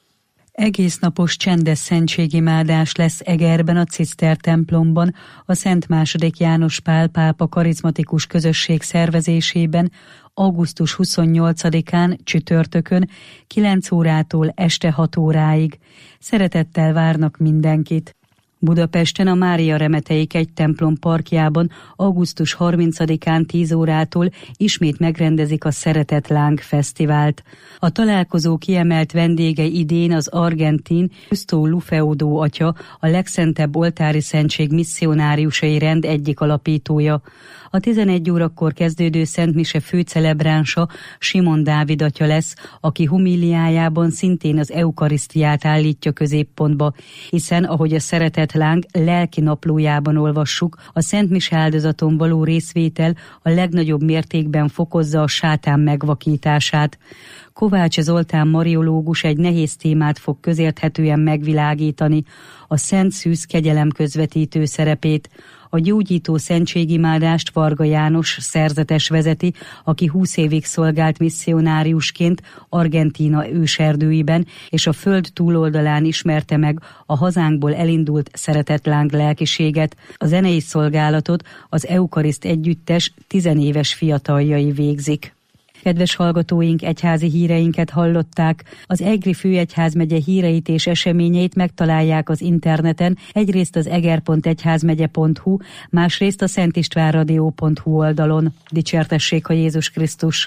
Egésznapos csendes szentségimádás lesz Egerben a Ciszter templomban, a Szent II. János Pál pápa karizmatikus közösség szervezésében, augusztus 28-án csütörtökön 9 órától este 6 óráig. Szeretettel várnak mindenkit. Budapesten a Mária Remeteik egy templom parkjában augusztus 30-án 10 órától ismét megrendezik a Szeretet Láng Fesztivált. A találkozó kiemelt vendége idén az argentin Justo Lufeudó atya, a legszentebb oltári szentség misszionáriusai rend egyik alapítója. A 11 órakor kezdődő szentmise főcelebránsa Simon Dávid atya lesz, aki homíliájában szintén az eukarisztiát állítja középpontba, hiszen, ahogy a Szeretet Láng lelki naplójában olvassuk, a szentmise áldozaton való részvétel a legnagyobb mértékben fokozza a sátán megvakítását. Kovács Zoltán mariológus egy nehéz témát fog közérthetően megvilágítani, a Szent Szűz kegyelem közvetítő szerepét. A gyógyító szentségimádást Varga János szerzetes vezeti, aki 20 évig szolgált misszionáriusként Argentína őserdőiben, és a föld túloldalán ismerte meg a hazánkból elindult szeretetláng lelkiséget. A zenei szolgálatot az Eukariszt együttes 10 éves fiataljai végzik. Kedves hallgatóink, egyházi híreinket hallották. Az Egri főegyházmegye híreit és eseményeit megtalálják az interneten, egyrészt az eger.egyházmegye.hu, másrészt a szentistvánradio.hu oldalon. Dicsértessék a Jézus Krisztus!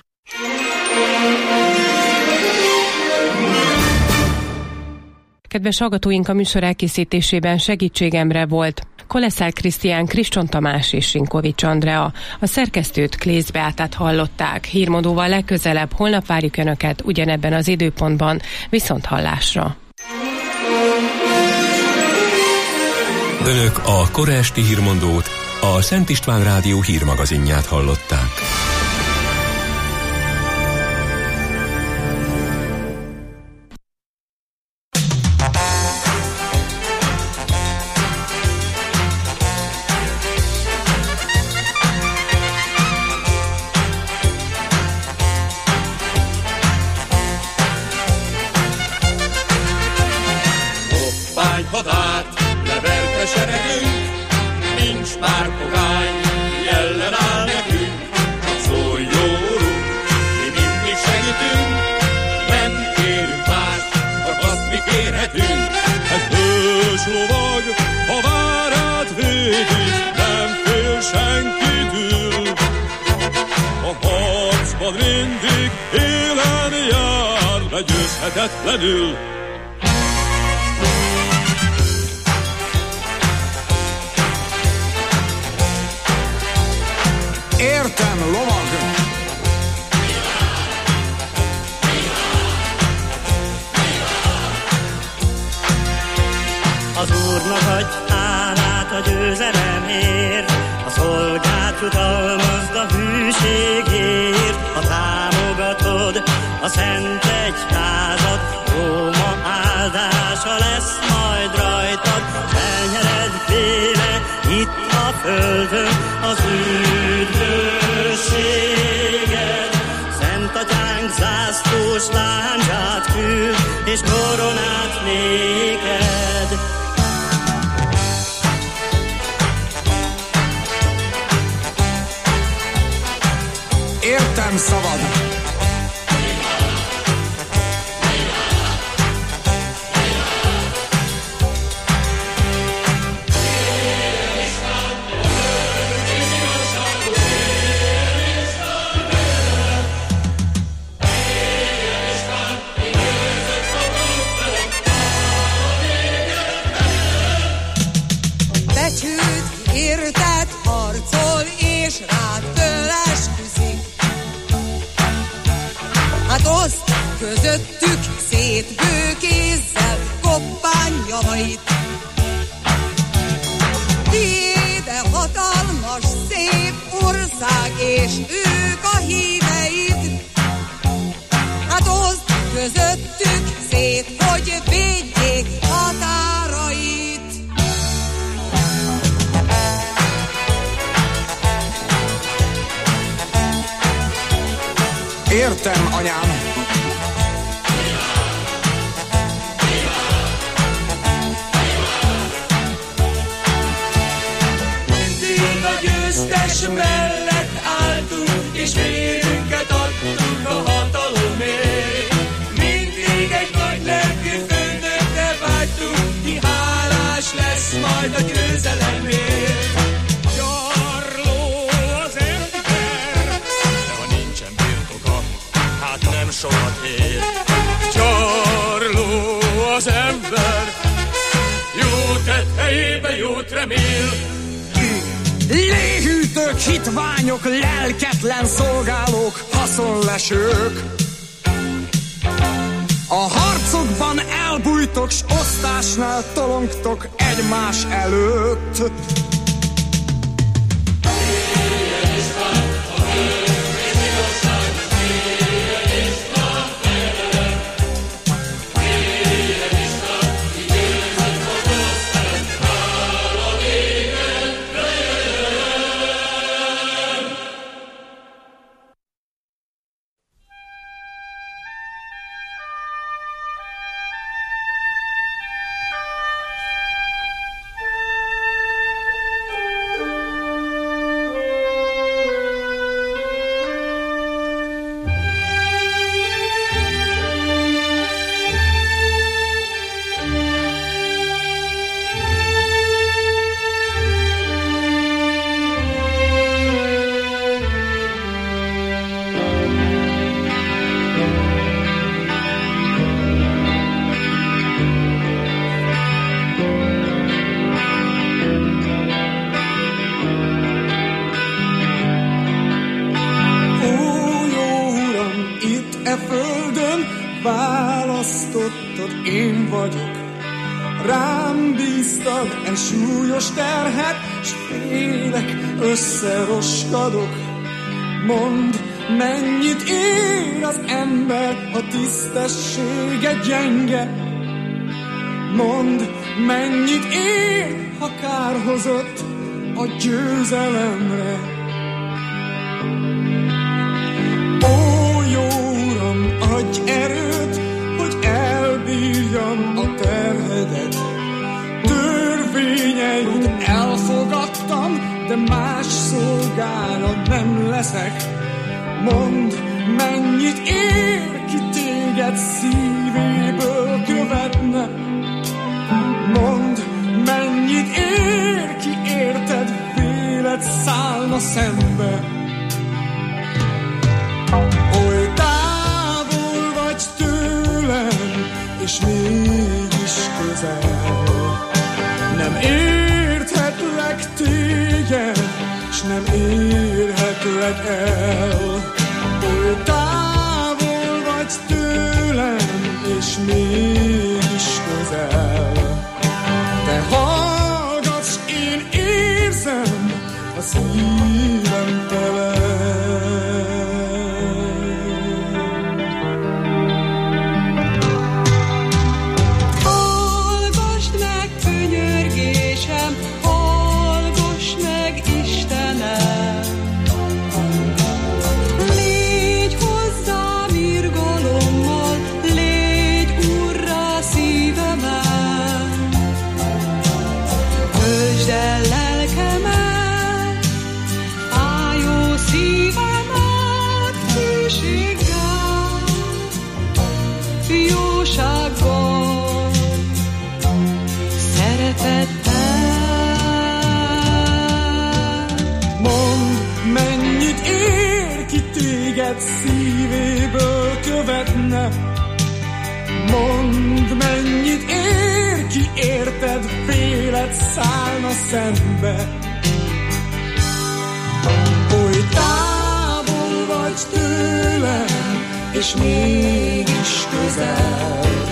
Kedves hallgatóink, a műsor elkészítésében segítségemre volt Koleszár Krisztián, Kriston Tamás és Sinkovics Andrea. A szerkesztőt, Klész Beátát hallották. Hírmondóval legközelebb holnap várjuk Önöket ugyanebben az időpontban. Viszont hallásra! Önök a kora esti hírmondót, a Szent István Rádió hírmagazinját hallották. Legyőzhetetlenül. Értem, lovag! Az Úrnak adj hálát a győzelemért, a szolgát jutalmazd a hűségért, ha támogatod a Szent Egyházat, Róma áldása lesz majd rajtad, elnyered véle itt a földön az üdvösséget. Szent Atyánk zászlós lándzsát küld, és koronát néked. Értem szavad! Érted harcol és rád esküszik. Hát oszt közöttük szét két bőkézzel koppány javait. Tiéd a hatalmas, szép ország, és ők a híveid. Hát oszd közöttük szét, hogy védjék határait. Értem, anyám! Mindig a győztes mellett álltunk, és vérünket adtunk a hatalomért. Mindig egy nagy lelkű főnökre vágytunk, ki hálás lesz majd a győzelemért. Gyarló az ember, de ha nincsen birtoka, hát nem sokat ér. Gyarló az ember, jó tett helyébe jót remél. Léhűtők, hitványok, lelketlen szolgálók, haszonlesők. A harcokban elbújtok, s osztásnál tolongtok egymás előtt. Én vagyok, rám bíztad egy súlyos terhet, s félek, összeroskadok. Mondd, mennyit ér az ember, ha tisztessége gyenge. Mondd, mennyit ér, ha kárhozott a győzelemre. Ó, jó Uram, adj erőt, hogy elbírjam a terhedet. Törvényeid elfogadtam, de más szolgálat nem leszek. Mondd, mennyit ér, ki téged szívéből követne. Mondd, mennyit ér, ki érted vélet szállna szembe. Oly távol vagy tőlem, és mégis közel. Nem érthetlek téged, s nem érhetlek el. Oly távol vagy tőlem, és mégis közel. Te hallgatsz, én érzem, a szívem tele. Hallgassd meg, könyörgésem, hallgass meg, Istenem. Légy hozzám irgalommal, légy Urrá szívemen. Töltsd el lelkemet, ájó szívemet hűséggel, jósággal, szeretettel. Mondd, mennyit ér, ki téged szívéből követne. Mondd, mennyit ér, ki érted vélet szállna szembe. Oly távol vagy tőlem, és mégis közel.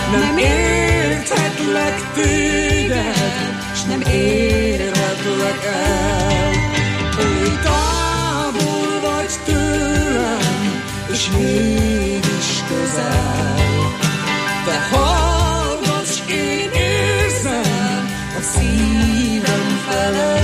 nem érthetlek téged, s nem érhetlek el. Oly távol vagy tőlem, és mégis közel. Te hallgass, én érzem, a szívem felel.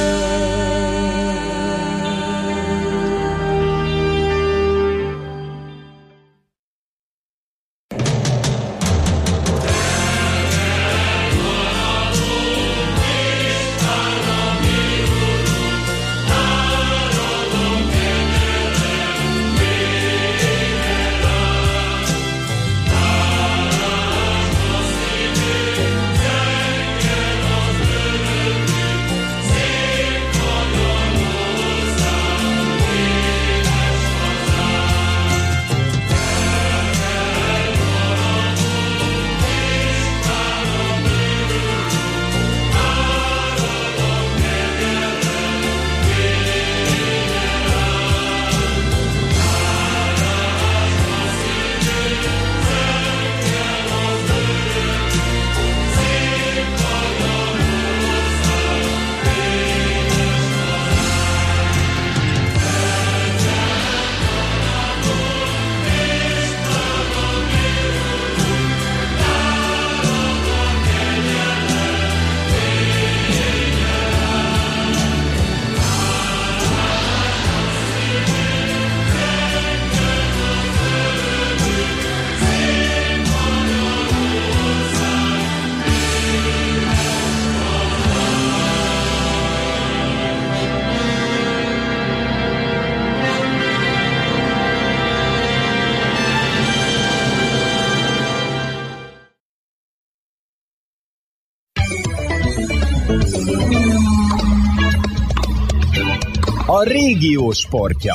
A régió sportja.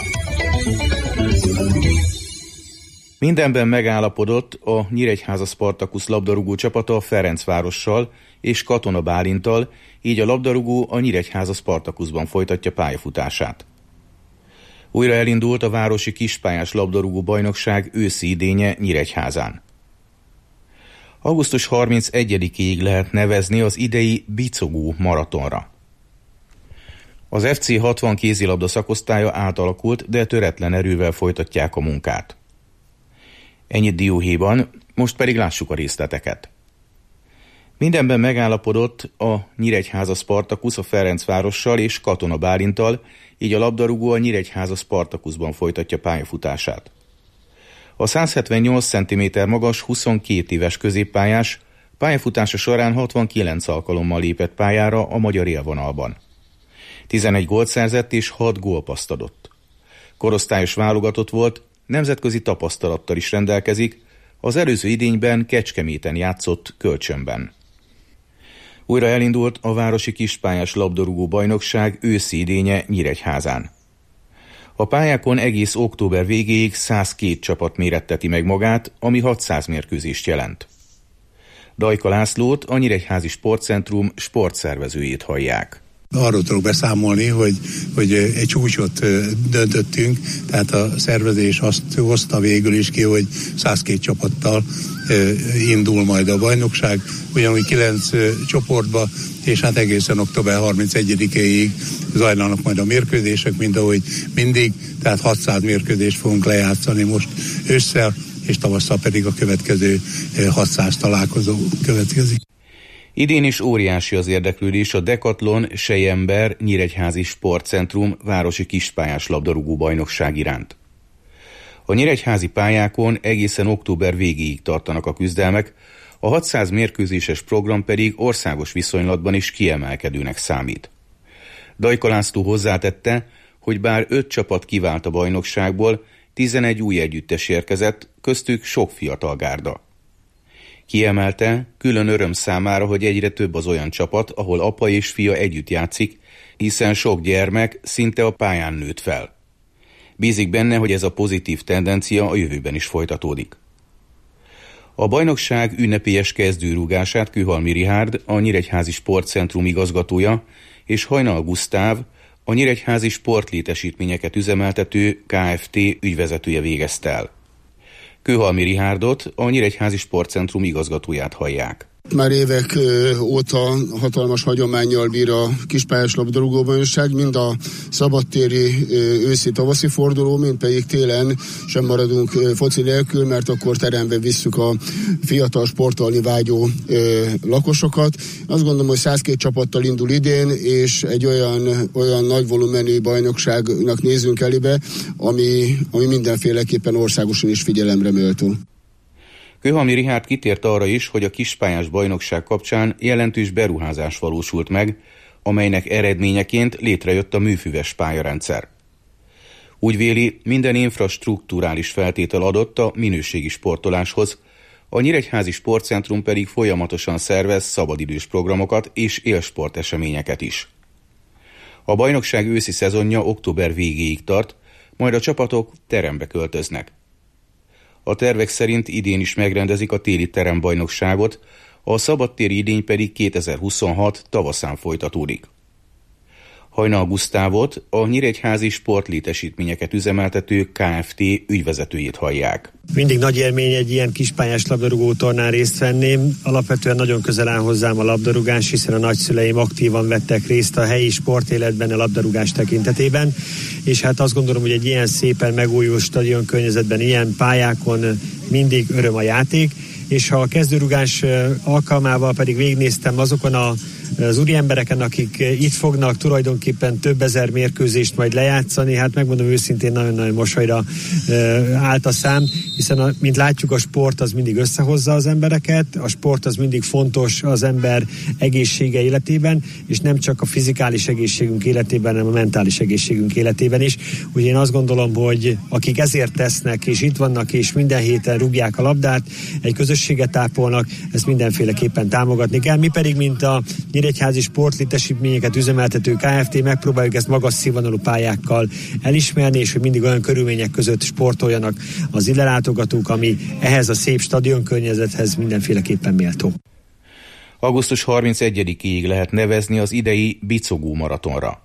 Mindenben megállapodott a Nyíregyháza Spartacus labdarúgó csapata a Ferencvárossal és Katona Bálinttal, így a labdarúgó a Nyíregyháza Spartacusban folytatja pályafutását. Újra elindult a városi kispályás labdarúgó bajnokság őszi idénye Nyíregyházán. Augusztus 31-ig lehet nevezni az idei Bicogó maratonra. Az FC 60 kézilabda szakosztálya átalakult, de töretlen erővel folytatják a munkát. Ennyit dióhéjban, most pedig lássuk a részleteket. Mindenben megállapodott a Nyíregyháza Spartacus a Ferencvárossal és Katona Bálinttal, így a labdarúgó a Nyíregyháza Spartacusban folytatja pályafutását. A 178 cm magas, 22 éves középpályás pályafutása során 69 alkalommal lépett pályára a magyar élvonalban. 11 gólt szerzett és 6 gólpasszt adott. Korosztályos válogatott volt, nemzetközi tapasztalattal is rendelkezik, az előző idényben Kecskeméten játszott kölcsönben. Újra elindult a városi kispályás labdarúgó bajnokság őszi idénye Nyíregyházán. A pályákon egész október végéig 102 csapat méretteti meg magát, ami 600 mérkőzést jelent. Dajka Lászlót, a Nyíregyházi Sportcentrum sportszervezőjét hallják. Arról tudok beszámolni, hogy egy csúcsot döntöttünk, tehát a szervezés azt hozta végül is ki, hogy 102 csapattal indul majd a bajnokság, ugyanúgy 9 csoportba, és hát egészen október 31-ig zajlanak majd a mérkőzések, mint ahogy mindig, tehát 600 mérkőzést fogunk lejátszani most ősszel, és tavasszal pedig a következő 600 találkozó következik. Idén is óriási az érdeklődés a Decathlon Sejember Nyíregyházi Sportcentrum városi kispályás labdarúgó bajnokság iránt. A nyíregyházi pályákon egészen október végéig tartanak a küzdelmek, a 600 mérkőzéses program pedig országos viszonylatban is kiemelkedőnek számít. Dajka László hozzátette, hogy bár 5 csapat kivált a bajnokságból, 11 új együttes érkezett, köztük sok fiatal gárda. Kiemelte, külön öröm számára, hogy egyre több az olyan csapat, ahol apa és fia együtt játszik, hiszen sok gyermek szinte a pályán nőtt fel. Bízik benne, hogy ez a pozitív tendencia a jövőben is folytatódik. A bajnokság ünnepélyes kezdőrúgását Kühalmi Rihárd, a Nyíregyházi Sportcentrum igazgatója, és Hajnal Gusztáv, a Nyíregyházi Sportlétesítményeket üzemeltető Kft. Ügyvezetője végezte el. Kőhalmi Rihárdot, a Nyíregyházi Sportcentrum igazgatóját hallják. Már évek óta hatalmas hagyománnyal bír a kispályás labdarúgóbajnokság, mind a szabadtéri őszi-tavaszi forduló, mind pedig télen sem maradunk foci nélkül, mert akkor terembe visszük a fiatal sportolni vágyó lakosokat. Azt gondolom, hogy 102 csapattal indul idén, és egy olyan nagy volumenű bajnokságnak nézünk elébe, ami mindenféleképpen országosan is figyelemre méltó. Kőhalmi Richárd kitért arra is, hogy a kispályás bajnokság kapcsán jelentős beruházás valósult meg, amelynek eredményeként létrejött a műfüves pályarendszer. Úgy véli, minden infrastrukturális feltétel adott a minőségi sportoláshoz, a Nyíregyházi Sportcentrum pedig folyamatosan szervez szabadidős programokat és élsporteseményeket is. A bajnokság őszi szezonja október végéig tart, majd a csapatok terembe költöznek. A tervek szerint idén is megrendezik a téli terembajnokságot, a szabadtéri idény pedig 2026 tavaszán folytatódik. Hajnal Gusztávot, a Nyíregyházi Sportlétesítményeket üzemeltető Kft. Ügyvezetőjét hallják. Mindig nagy élmény egy ilyen kispályás labdarúgó tornán részt venni. Alapvetően nagyon közel áll hozzám a labdarúgás, hiszen a nagyszüleim aktívan vettek részt a helyi sportéletben a labdarúgás tekintetében, és hát azt gondolom, hogy egy ilyen szépen megújuló stadion környezetben, ilyen pályákon mindig öröm a játék, és ha a kezdőrugás alkalmával pedig végignéztem azokon az úriembereken, akik itt fognak tulajdonképpen több ezer mérkőzést majd lejátszani, hát megmondom őszintén, nagyon-nagyon mosolyra állt a szám, hiszen mint látjuk, a sport az mindig összehozza az embereket, a sport az mindig fontos az ember egészsége életében, és nem csak a fizikális egészségünk életében, hanem a mentális egészségünk életében is. Úgyhogy én azt gondolom, hogy akik ezért tesznek, és itt vannak, és minden héten rúgják a labdát, egy közösséget ápolnak, ezt mindenféleképpen támogatni kell. Mi pedig, mint a Nyíregyházi Sportlétesítményeket üzemeltető Kft. Megpróbáljuk ezt magas színvonalú pályákkal elismerni, és hogy mindig olyan körülmények között sportoljanak az ide látogatók, ami ehhez a szép stadionkörnyezethez mindenféleképpen méltó. Augusztus 31-ig lehet nevezni az idei Bicogó maratonra.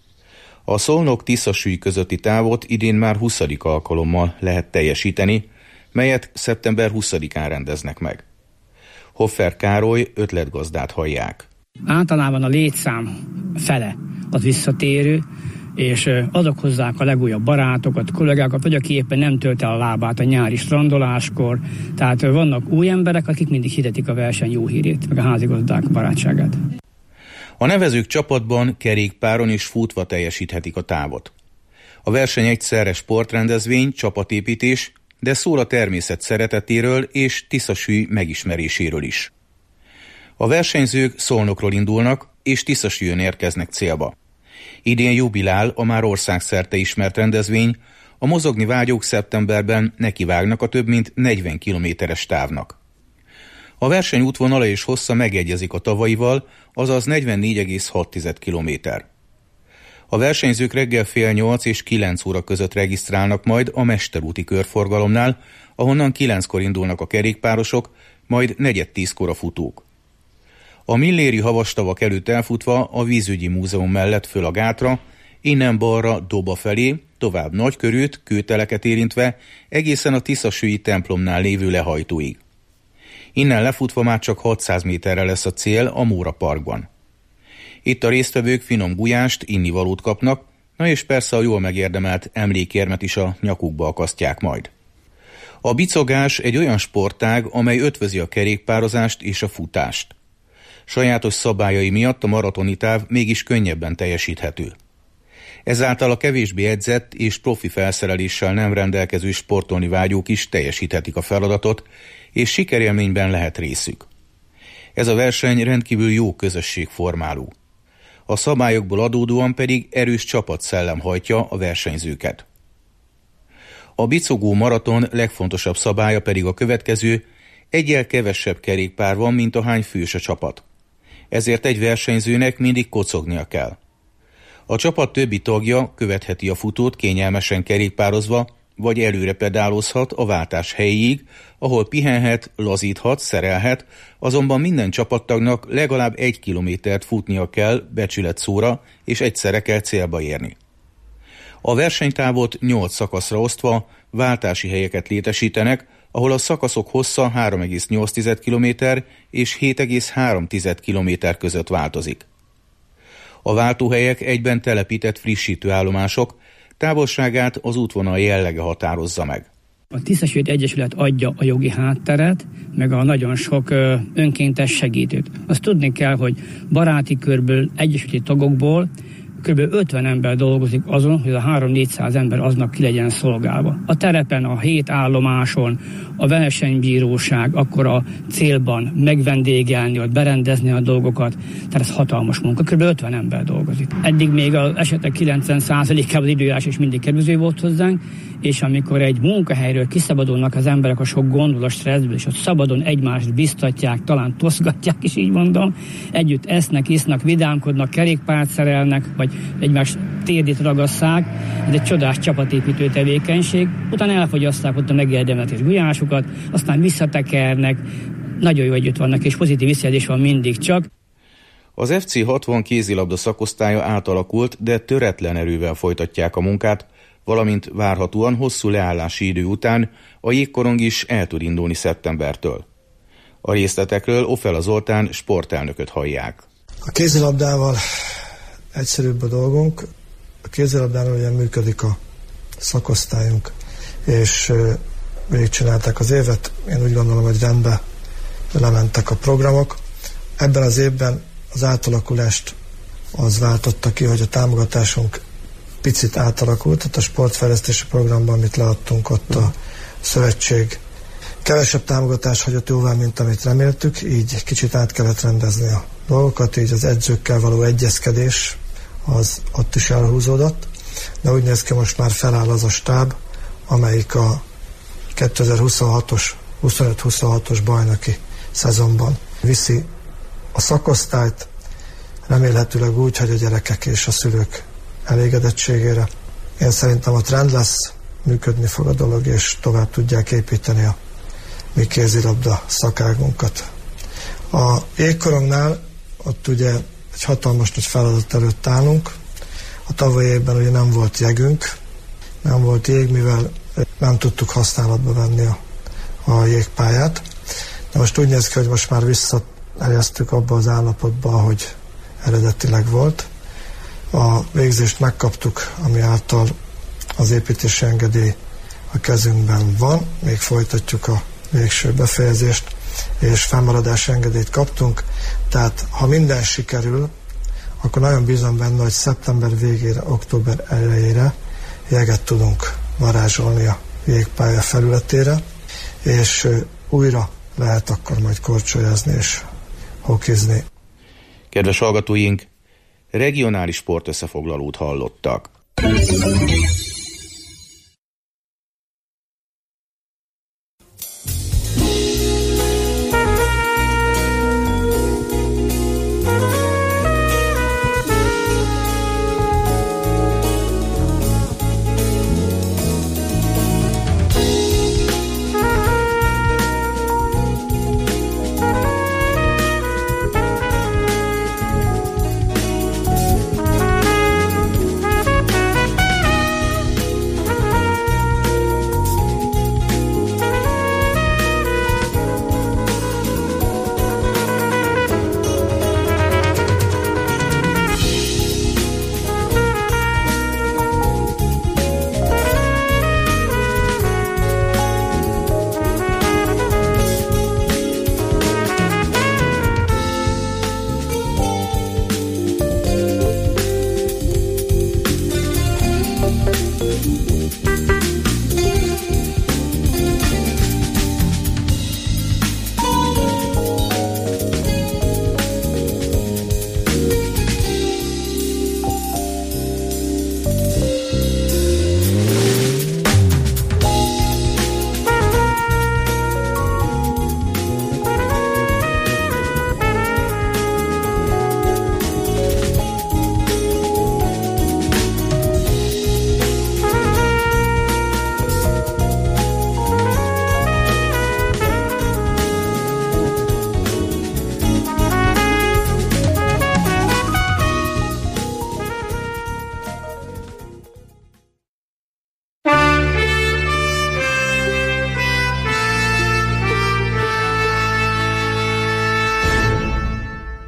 A Szolnok-Tiszasüly közötti távot idén már 20. alkalommal lehet teljesíteni, melyet szeptember 20-án rendeznek meg. Hoffer Károly ötletgazdát hallják. Általában a létszám fele az visszatérő, és azok hozzák a legújabb barátokat, kollégákat, vagy aki éppen nem tölt el a lábát a nyári strandoláskor. Tehát vannak új emberek, akik mindig hirdetik a verseny jó hírét, meg a házigazdák barátságát. A nevezők csapatban, kerékpáron és futva teljesíthetik a távot. A verseny egyszerre sportrendezvény, csapatépítés, de szól a természet szeretetéről és Tiszasüly megismeréséről is. A versenyzők Szolnokról indulnak, és Tiszasülyön érkeznek célba. Idén jubilál a már országszerte ismert rendezvény, a mozogni vágyók szeptemberben nekivágnak a több mint 40 kilométeres távnak. A verseny útvonala és hossza megegyezik a tavalyival, azaz 44,6 kilométer. A versenyzők reggel 7:30 és 9 óra között regisztrálnak majd a mesterúti körforgalomnál, ahonnan 9-kor indulnak a kerékpárosok, majd 9:10-kor a futók. A Milléri havastavak előtt elfutva a Vízügyi Múzeum mellett föl a gátra, innen balra Doba felé, tovább Nagykörűt, Kőteleket érintve, egészen a Tiszasülyi templomnál lévő lehajtóig. Innen lefutva már csak 600 méterre lesz a cél a Móra Parkban. Itt a résztvevők finom gulyást, innivalót kapnak, na és persze a jól megérdemelt emlékérmet is a nyakukba akasztják majd. A bicogás egy olyan sportág, amely ötvözi a kerékpározást és a futást. Sajátos szabályai miatt a maratoni táv mégis könnyebben teljesíthető. Ezáltal a kevésbé edzett és profi felszereléssel nem rendelkező sportolni vágyók is teljesíthetik a feladatot, és sikerélményben lehet részük. Ez a verseny rendkívül jó közösségformáló. A szabályokból adódóan pedig erős csapatszellem hajtja a versenyzőket. A bicogó maraton legfontosabb szabálya pedig a következő: egyel kevesebb kerékpár van, mint ahány fős a csapat. Ezért egy versenyzőnek mindig kocognia kell. A csapat többi tagja követheti a futót kényelmesen kerékpározva, vagy előre pedálozhat a váltás helyéig, ahol pihenhet, lazíthat, szerelhet, azonban minden csapattagnak legalább 1 kilométert futnia kell becsületszóra, és egyszerre kell célba érni. A versenytávot 8 szakaszra osztva váltási helyeket létesítenek, ahol a szakaszok hossza 3,8 km és 7,3 km között változik. A váltóhelyek egyben telepített frissítőállomások, távolságát az útvonal jellege határozza meg. A Tisztesült Egyesület adja a jogi hátteret, meg a nagyon sok önkéntes segítőt. Azt tudni kell, hogy baráti körből, egyesületi tagokból kb. 50 ember dolgozik azon, hogy a 300-400 ember aznap ki legyen szolgálva. A terepen, a 7 állomáson, a versenybíróság, akkor a célban megvendégelni, ott berendezni a dolgokat, tehát ez hatalmas munka. Kb. 50 ember dolgozik. Eddig még az esetek 90%-ában az időjárás is mindig kedvező volt hozzánk, és amikor egy munkahelyről kiszabadulnak az emberek a sok gondol, a stresszből, és ott szabadon egymást biztatják, talán toszgatják is, így mondom, együtt esznek, isznak, vidámkodnak, kerékpárt szerelnek, vagy egymás térdét ragasszák, ez egy csodás csapatépítő tevékenység, utána elfogyaszták ott a megérdemelt és gulyásukat, aztán visszatekernek, nagyon jó együtt vannak, és pozitív visszajelzés van mindig csak. Az FC 60 kézilabda szakosztálya átalakult, de töretlen erővel folytatják a munkát, valamint várhatóan hosszú leállási idő után a jégkorong is el tud indulni szeptembertől. A részletekről Ofela Zoltán sportelnököt hallják. A kézilabdával egyszerűbb a dolgunk. A kézilabdánál ugye működik a szakosztályunk, és végigcsinálták az évet. Én úgy gondolom, hogy rendben lementek a programok. Ebben az évben az átalakulást az váltotta ki, hogy a támogatásunk picit átalakult, tehát a sportfejlesztési programban, amit leadtunk, ott a szövetség kevesebb támogatás hagyott jóvá, mint amit reméltük, így kicsit át kellett rendezni a dolgokat, így az edzőkkel való egyezkedés az ott is elhúzódott, de úgy néz ki, most már feláll az a stáb, amelyik a 2026-os, 25-26-os bajnoki szezonban viszi a szakosztályt, remélhetőleg úgy, hogy a gyerekek és a szülők elégedettségére. Én szerintem ott rend lesz, működni fog a dolog, és tovább tudják építeni a mi kézilabda szakágunkat. A jégkorongnál ott ugye egy hatalmas nagy feladat előtt állunk. A tavalyi évben ugye nem volt jegünk, nem volt jég, mivel nem tudtuk használatba venni a jégpályát. De most úgy néz ki, hogy most már visszaerjesztük abba az állapotba, ahogy eredetileg volt. A végzést megkaptuk, ami által az építési engedély a kezünkben van, még folytatjuk a végső befejezést, és fennmaradási engedélyt kaptunk, tehát ha minden sikerül, akkor nagyon bízom benne, hogy szeptember végére, október elejére jeget tudunk varázsolni a jégpálya felületére, és újra lehet akkor majd korcsolyozni és hokizni. Kedves hallgatóink, regionális sportösszefoglalót hallottak.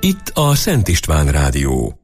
Itt a Szent István Rádió.